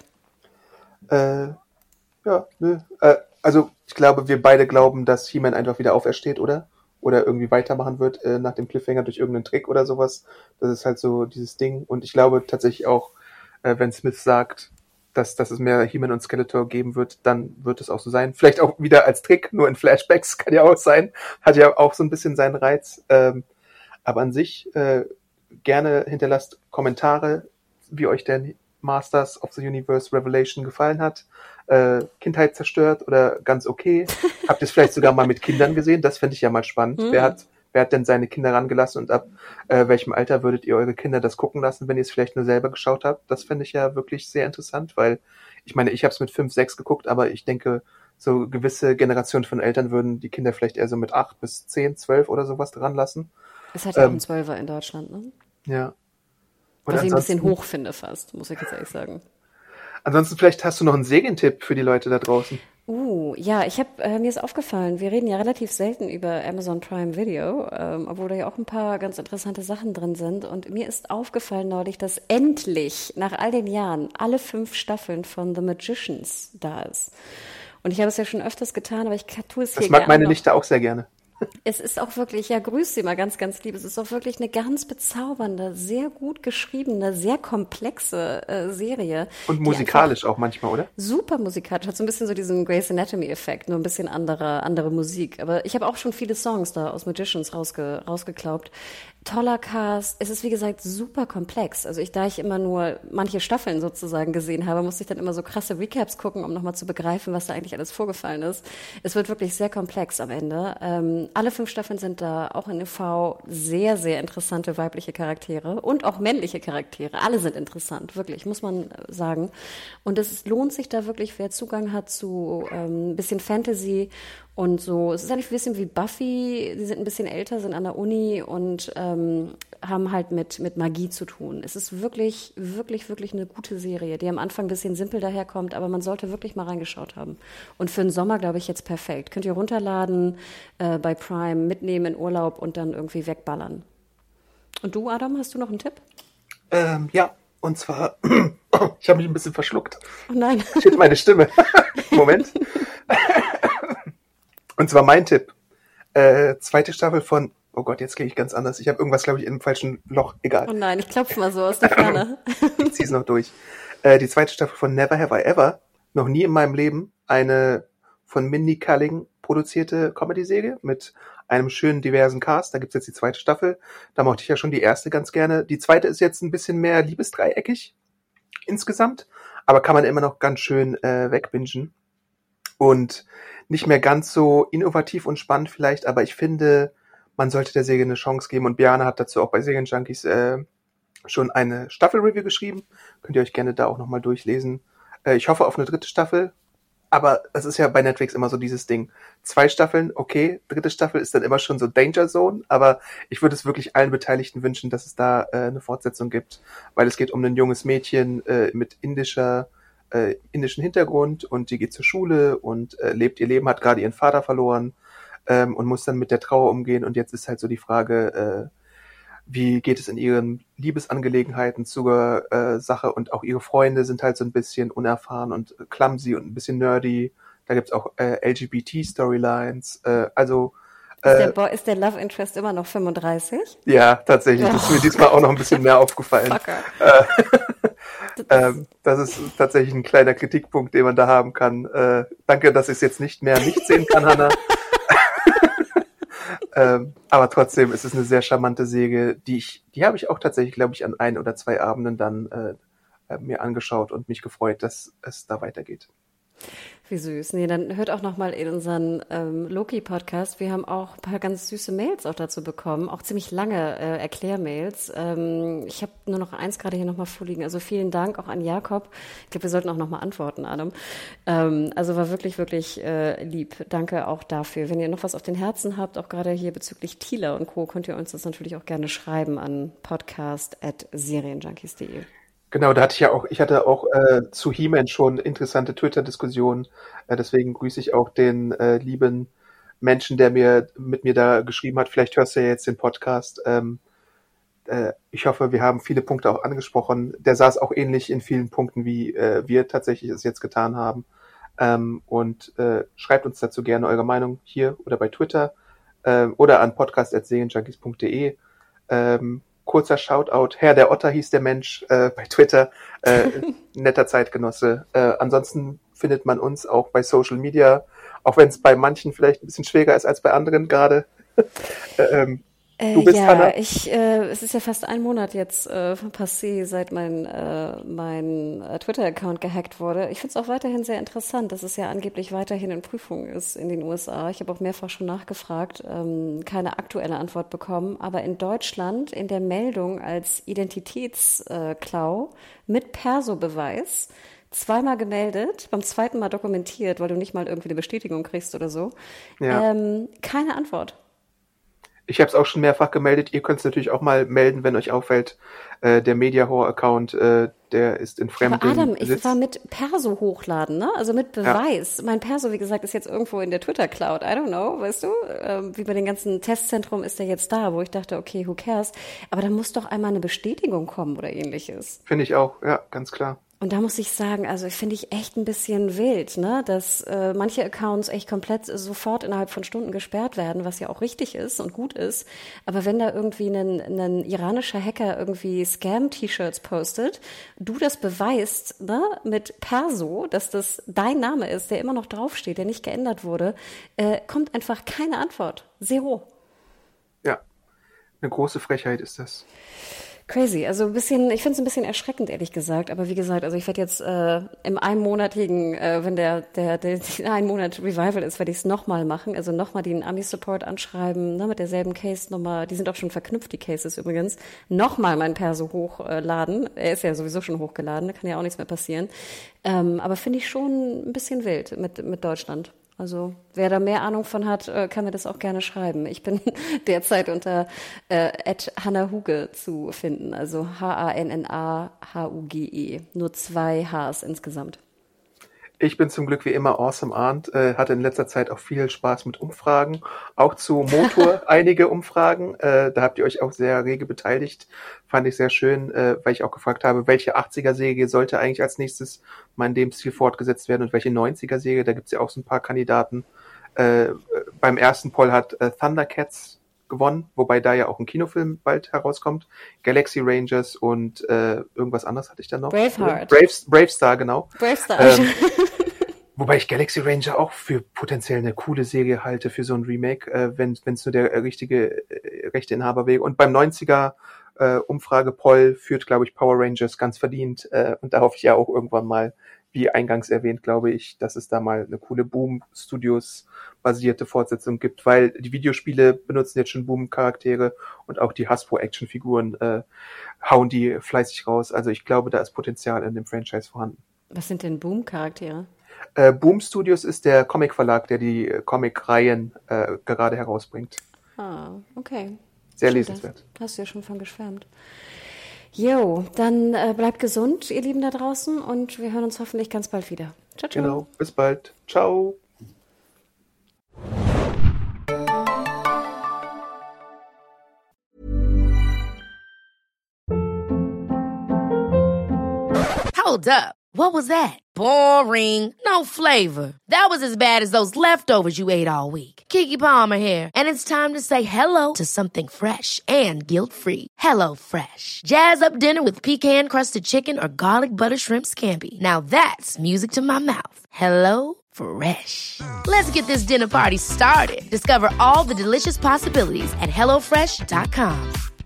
Äh, ja, nö. Äh, also ich glaube, wir beide glauben, dass He-Man einfach wieder aufersteht, oder? Oder irgendwie weitermachen wird äh, nach dem Cliffhanger durch irgendeinen Trick oder sowas. Das ist halt so dieses Ding. Und ich glaube tatsächlich auch, äh, wenn Smith sagt, dass, dass es mehr He-Man und Skeletor geben wird, dann wird es auch so sein. Vielleicht auch wieder als Trick, nur in Flashbacks, kann ja auch sein. Hat ja auch so ein bisschen seinen Reiz. Ähm, aber an sich äh, gerne hinterlasst Kommentare, wie euch der Masters of the Universe Revelation gefallen hat. Äh, Kindheit zerstört oder ganz okay. Habt ihr es vielleicht sogar mal mit Kindern gesehen? Das fände ich ja mal spannend. Mhm. Wer hat Wer hat denn seine Kinder rangelassen und ab äh, welchem Alter würdet ihr eure Kinder das gucken lassen, wenn ihr es vielleicht nur selber geschaut habt? Das finde ich ja wirklich sehr interessant, weil ich meine, ich habe es mit fünf, sechs geguckt, aber ich denke, so gewisse Generationen von Eltern würden die Kinder vielleicht eher so mit acht bis zehn, zwölf oder sowas dran lassen. Es hat ja ähm, auch einen Zwölfer in Deutschland, ne? Ja. Und was ich ein bisschen hoch finde fast, muss ich jetzt ehrlich sagen. Ansonsten vielleicht hast du noch einen Serientipp für die Leute da draußen. Uh, ja, ich habe äh, mir ist aufgefallen, wir reden ja relativ selten über Amazon Prime Video, ähm, obwohl da ja auch ein paar ganz interessante Sachen drin sind. Und mir ist aufgefallen neulich, dass endlich nach all den Jahren alle fünf Staffeln von The Magicians da ist. Und ich habe es ja schon öfters getan, aber ich tue es das hier mag meine noch. Nichte auch sehr gerne. Es ist auch wirklich, ja, grüß Sie mal ganz, ganz lieb. Es ist auch wirklich eine ganz bezaubernde, sehr gut geschriebene, sehr komplexe äh, Serie. Und musikalisch auch manchmal, oder? Super musikalisch. Hat so ein bisschen so diesen Grey's Anatomy-Effekt, nur ein bisschen andere, andere Musik. Aber ich habe auch schon viele Songs da aus Magicians rausge, rausgeklaubt. Toller Cast. Es ist, wie gesagt, super komplex. Also ich, da ich immer nur manche Staffeln sozusagen gesehen habe, musste ich dann immer so krasse Recaps gucken, um nochmal zu begreifen, was da eigentlich alles vorgefallen ist. Es wird wirklich sehr komplex am Ende. Ähm, alle fünf Staffeln sind da, auch in E V, sehr, sehr interessante weibliche Charaktere und auch männliche Charaktere. Alle sind interessant, wirklich, muss man sagen. Und es lohnt sich da wirklich, wer Zugang hat zu ähm, ein bisschen Fantasy und so. Es ist eigentlich ein bisschen wie Buffy. Sie sind ein bisschen älter, sind an der Uni und ähm, haben halt mit, mit Magie zu tun. Es ist wirklich, wirklich, wirklich eine gute Serie, die am Anfang ein bisschen simpel daherkommt, aber man sollte wirklich mal reingeschaut haben. Und für den Sommer, glaube ich, jetzt perfekt. Könnt ihr runterladen, äh, bei Prime, mitnehmen in Urlaub und dann irgendwie wegballern. Und du, Adam, hast du noch einen Tipp? Ähm, ja, und zwar, ich habe mich ein bisschen verschluckt. Oh nein. Shit, meine Stimme. Moment. Und zwar mein Tipp. Äh, zweite Staffel von, oh Gott, jetzt gehe ich ganz anders. Ich habe irgendwas, glaube ich, im falschen Loch. Egal. Oh nein, ich klopfe mal so aus der Ferne. Ich ziehe es noch durch. Äh, die zweite Staffel von Never Have I Ever. Noch nie in meinem Leben eine von Mindy Kaling produzierte Comedy-Serie mit einem schönen, diversen Cast. Da gibt's jetzt die zweite Staffel. Da mochte ich ja schon die erste ganz gerne. Die zweite ist jetzt ein bisschen mehr liebesdreieckig insgesamt, aber kann man immer noch ganz schön äh, wegbingen. Und nicht mehr ganz so innovativ und spannend vielleicht, aber ich finde, man sollte der Serie eine Chance geben. Und Bjarne hat dazu auch bei Serienjunkies äh, schon eine Staffel-Review geschrieben. Könnt ihr euch gerne da auch nochmal durchlesen. Äh, ich hoffe auf eine dritte Staffel. Aber es ist ja bei Netflix immer so dieses Ding. Zwei Staffeln, okay. Dritte Staffel ist dann immer schon so Danger Zone. Aber ich würde es wirklich allen Beteiligten wünschen, dass es da äh, eine Fortsetzung gibt. Weil es geht um ein junges Mädchen äh, mit indischer äh, indischen Hintergrund und die geht zur Schule und äh, lebt ihr Leben, hat gerade ihren Vater verloren ähm, und muss dann mit der Trauer umgehen. Und jetzt ist halt so die Frage, äh, wie geht es in ihren Liebesangelegenheiten zur äh, Sache, und auch ihre Freunde sind halt so ein bisschen unerfahren und clumsy und ein bisschen nerdy. Da gibt's auch äh, L G B T-Storylines. Äh, also Ist, der Boy, ist der Love Interest immer noch fünfunddreißig? Ja, tatsächlich. Das ist mir diesmal auch noch ein bisschen mehr aufgefallen. Äh, ähm, das ist tatsächlich ein kleiner Kritikpunkt, den man da haben kann. Äh, danke, dass ich es jetzt nicht mehr nicht sehen kann, Hannah. ähm, aber trotzdem ist es eine sehr charmante Säge, die ich, die habe ich auch tatsächlich, glaube ich, an ein oder zwei Abenden dann äh, mir angeschaut und mich gefreut, dass es da weitergeht. Wie süß. Nee, dann hört auch nochmal in unseren ähm, Loki-Podcast. Wir haben auch ein paar ganz süße Mails auch dazu bekommen, auch ziemlich lange äh, Erklärmails. Ähm, ich habe nur noch eins gerade hier nochmal vorliegen. Also vielen Dank auch an Jakob. Ich glaube, wir sollten auch nochmal antworten, Adam. Ähm, also war wirklich, wirklich äh, lieb. Danke auch dafür. Wenn ihr noch was auf den Herzen habt, auch gerade hier bezüglich Thieler und Co., könnt ihr uns das natürlich auch gerne schreiben an podcast at serienjunkies punkt de. Genau, da hatte ich ja auch, ich hatte auch äh, zu He-Man schon interessante Twitter-Diskussionen. Äh, deswegen grüße ich auch den äh, lieben Menschen, der mir mit mir da geschrieben hat. Vielleicht hörst du ja jetzt den Podcast. Ähm, äh, ich hoffe, wir haben viele Punkte auch angesprochen. Der saß auch ähnlich in vielen Punkten, wie äh, wir tatsächlich es jetzt getan haben. Ähm, und äh, schreibt uns dazu gerne eure Meinung hier oder bei Twitter äh, oder an podcast at serienjunkies punkt de. Ähm, Kurzer Shoutout, Herr der Otter hieß der Mensch äh, bei Twitter, äh, netter Zeitgenosse. Äh, ansonsten findet man uns auch bei Social Media, auch wenn es bei manchen vielleicht ein bisschen schwieriger ist als bei anderen gerade. ähm, du bist ja, Hannah? ich, äh, es ist ja fast ein Monat jetzt äh, passé, seit mein, äh, mein äh, Twitter-Account gehackt wurde. Ich finde es auch weiterhin sehr interessant, dass es ja angeblich weiterhin in Prüfung ist in den U S A. Ich habe auch mehrfach schon nachgefragt, ähm, keine aktuelle Antwort bekommen. Aber in Deutschland in der Meldung als Identitätsklau mit Perso-Beweis zweimal gemeldet, beim zweiten Mal dokumentiert, weil du nicht mal irgendwie eine Bestätigung kriegst oder so. Ja. Ähm, keine Antwort. Ich habe es auch schon mehrfach gemeldet. Ihr könnt es natürlich auch mal melden, wenn euch auffällt, äh, der Mediahore-Account, äh, der ist in fremden Aber Adam, Besitz. ich war mit Perso hochladen, ne? Also mit Beweis. Ja. Mein Perso, wie gesagt, ist jetzt irgendwo in der Twitter-Cloud. I don't know, weißt du? Ähm, wie bei den ganzen Testzentrum ist der jetzt da, wo ich dachte, okay, who cares? Aber da muss doch einmal eine Bestätigung kommen oder ähnliches. Finde ich auch, ja, ganz klar. Und da muss ich sagen, also finde ich echt ein bisschen wild, ne, dass äh, manche Accounts echt komplett sofort innerhalb von Stunden gesperrt werden, was ja auch richtig ist und gut ist. Aber wenn da irgendwie ein, ein iranischer Hacker irgendwie Scam-T-Shirts postet, du das beweist, ne, mit Perso, dass das dein Name ist, der immer noch draufsteht, der nicht geändert wurde, äh, kommt einfach keine Antwort. Zero. Ja, eine große Frechheit ist das. Crazy, also ein bisschen, ich finde es ein bisschen erschreckend, ehrlich gesagt. Aber wie gesagt, also ich werde jetzt äh, im einmonatigen, äh, wenn der der der, der ein Monat Revival ist, werde ich es nochmal machen. Also nochmal den Ami-Support anschreiben, ne, mit derselben Case-Nummer. Die sind auch schon verknüpft, die Cases übrigens. Nochmal mein Perso hochladen. Er ist ja sowieso schon hochgeladen, da kann ja auch nichts mehr passieren. Ähm, aber finde ich schon ein bisschen wild mit mit Deutschland. Also wer da mehr Ahnung von hat, kann mir das auch gerne schreiben. Ich bin derzeit unter äh, at Hannah Huge zu finden, also H A N N A H U G E. Nur zwei Hs insgesamt. Ich bin zum Glück wie immer Awesome Arndt, äh, hatte in letzter Zeit auch viel Spaß mit Umfragen, auch zu Motor einige Umfragen, äh, da habt ihr euch auch sehr rege beteiligt, fand ich sehr schön, äh, weil ich auch gefragt habe, welche achtziger-Serie sollte eigentlich als nächstes mal in dem Stil fortgesetzt werden und welche neunziger-Serie, da gibt's ja auch so ein paar Kandidaten. Äh, beim ersten Poll hat äh, Thundercats gewonnen, wobei da ja auch ein Kinofilm bald herauskommt. Galaxy Rangers und äh, irgendwas anderes hatte ich da noch. Braveheart. Braves, Bravestar, genau. Bravestar. Ähm, wobei ich Galaxy Ranger auch für potenziell eine coole Serie halte, für so ein Remake, äh, wenn es nur der äh, richtige äh, Rechteinhaber wäre. Und beim neunziger äh, Umfrage-Poll führt, glaube ich, Power Rangers ganz verdient. Äh, und da hoffe ich ja auch irgendwann mal, wie eingangs erwähnt, glaube ich, dass es da mal eine coole Boom-Studios-basierte Fortsetzung gibt, weil die Videospiele benutzen jetzt schon Boom-Charaktere und auch die Hasbro-Action-Figuren äh, hauen die fleißig raus. Also ich glaube, da ist Potenzial in dem Franchise vorhanden. Was sind denn Boom-Charaktere? Äh, Boom Studios ist der Comic-Verlag, der die äh, Comic-Reihen äh, gerade herausbringt. Ah, okay. Sehr Stimmt, lesenswert. Das hast du ja schon von geschwärmt. Jo, dann äh, bleibt gesund, ihr Lieben da draußen, und wir hören uns hoffentlich ganz bald wieder. Ciao, ciao. Genau, bis bald. Ciao. Hold up. What was that? Boring. No flavor. That was as bad as those leftovers you ate all week. Keke Palmer here, and it's time to say hello to something fresh and guilt-free. Hello Fresh. Jazz up dinner with pecan-crusted chicken or garlic butter shrimp scampi. Now that's music to my mouth. Hello Fresh. Let's get this dinner party started. Discover all the delicious possibilities at hello fresh dot com.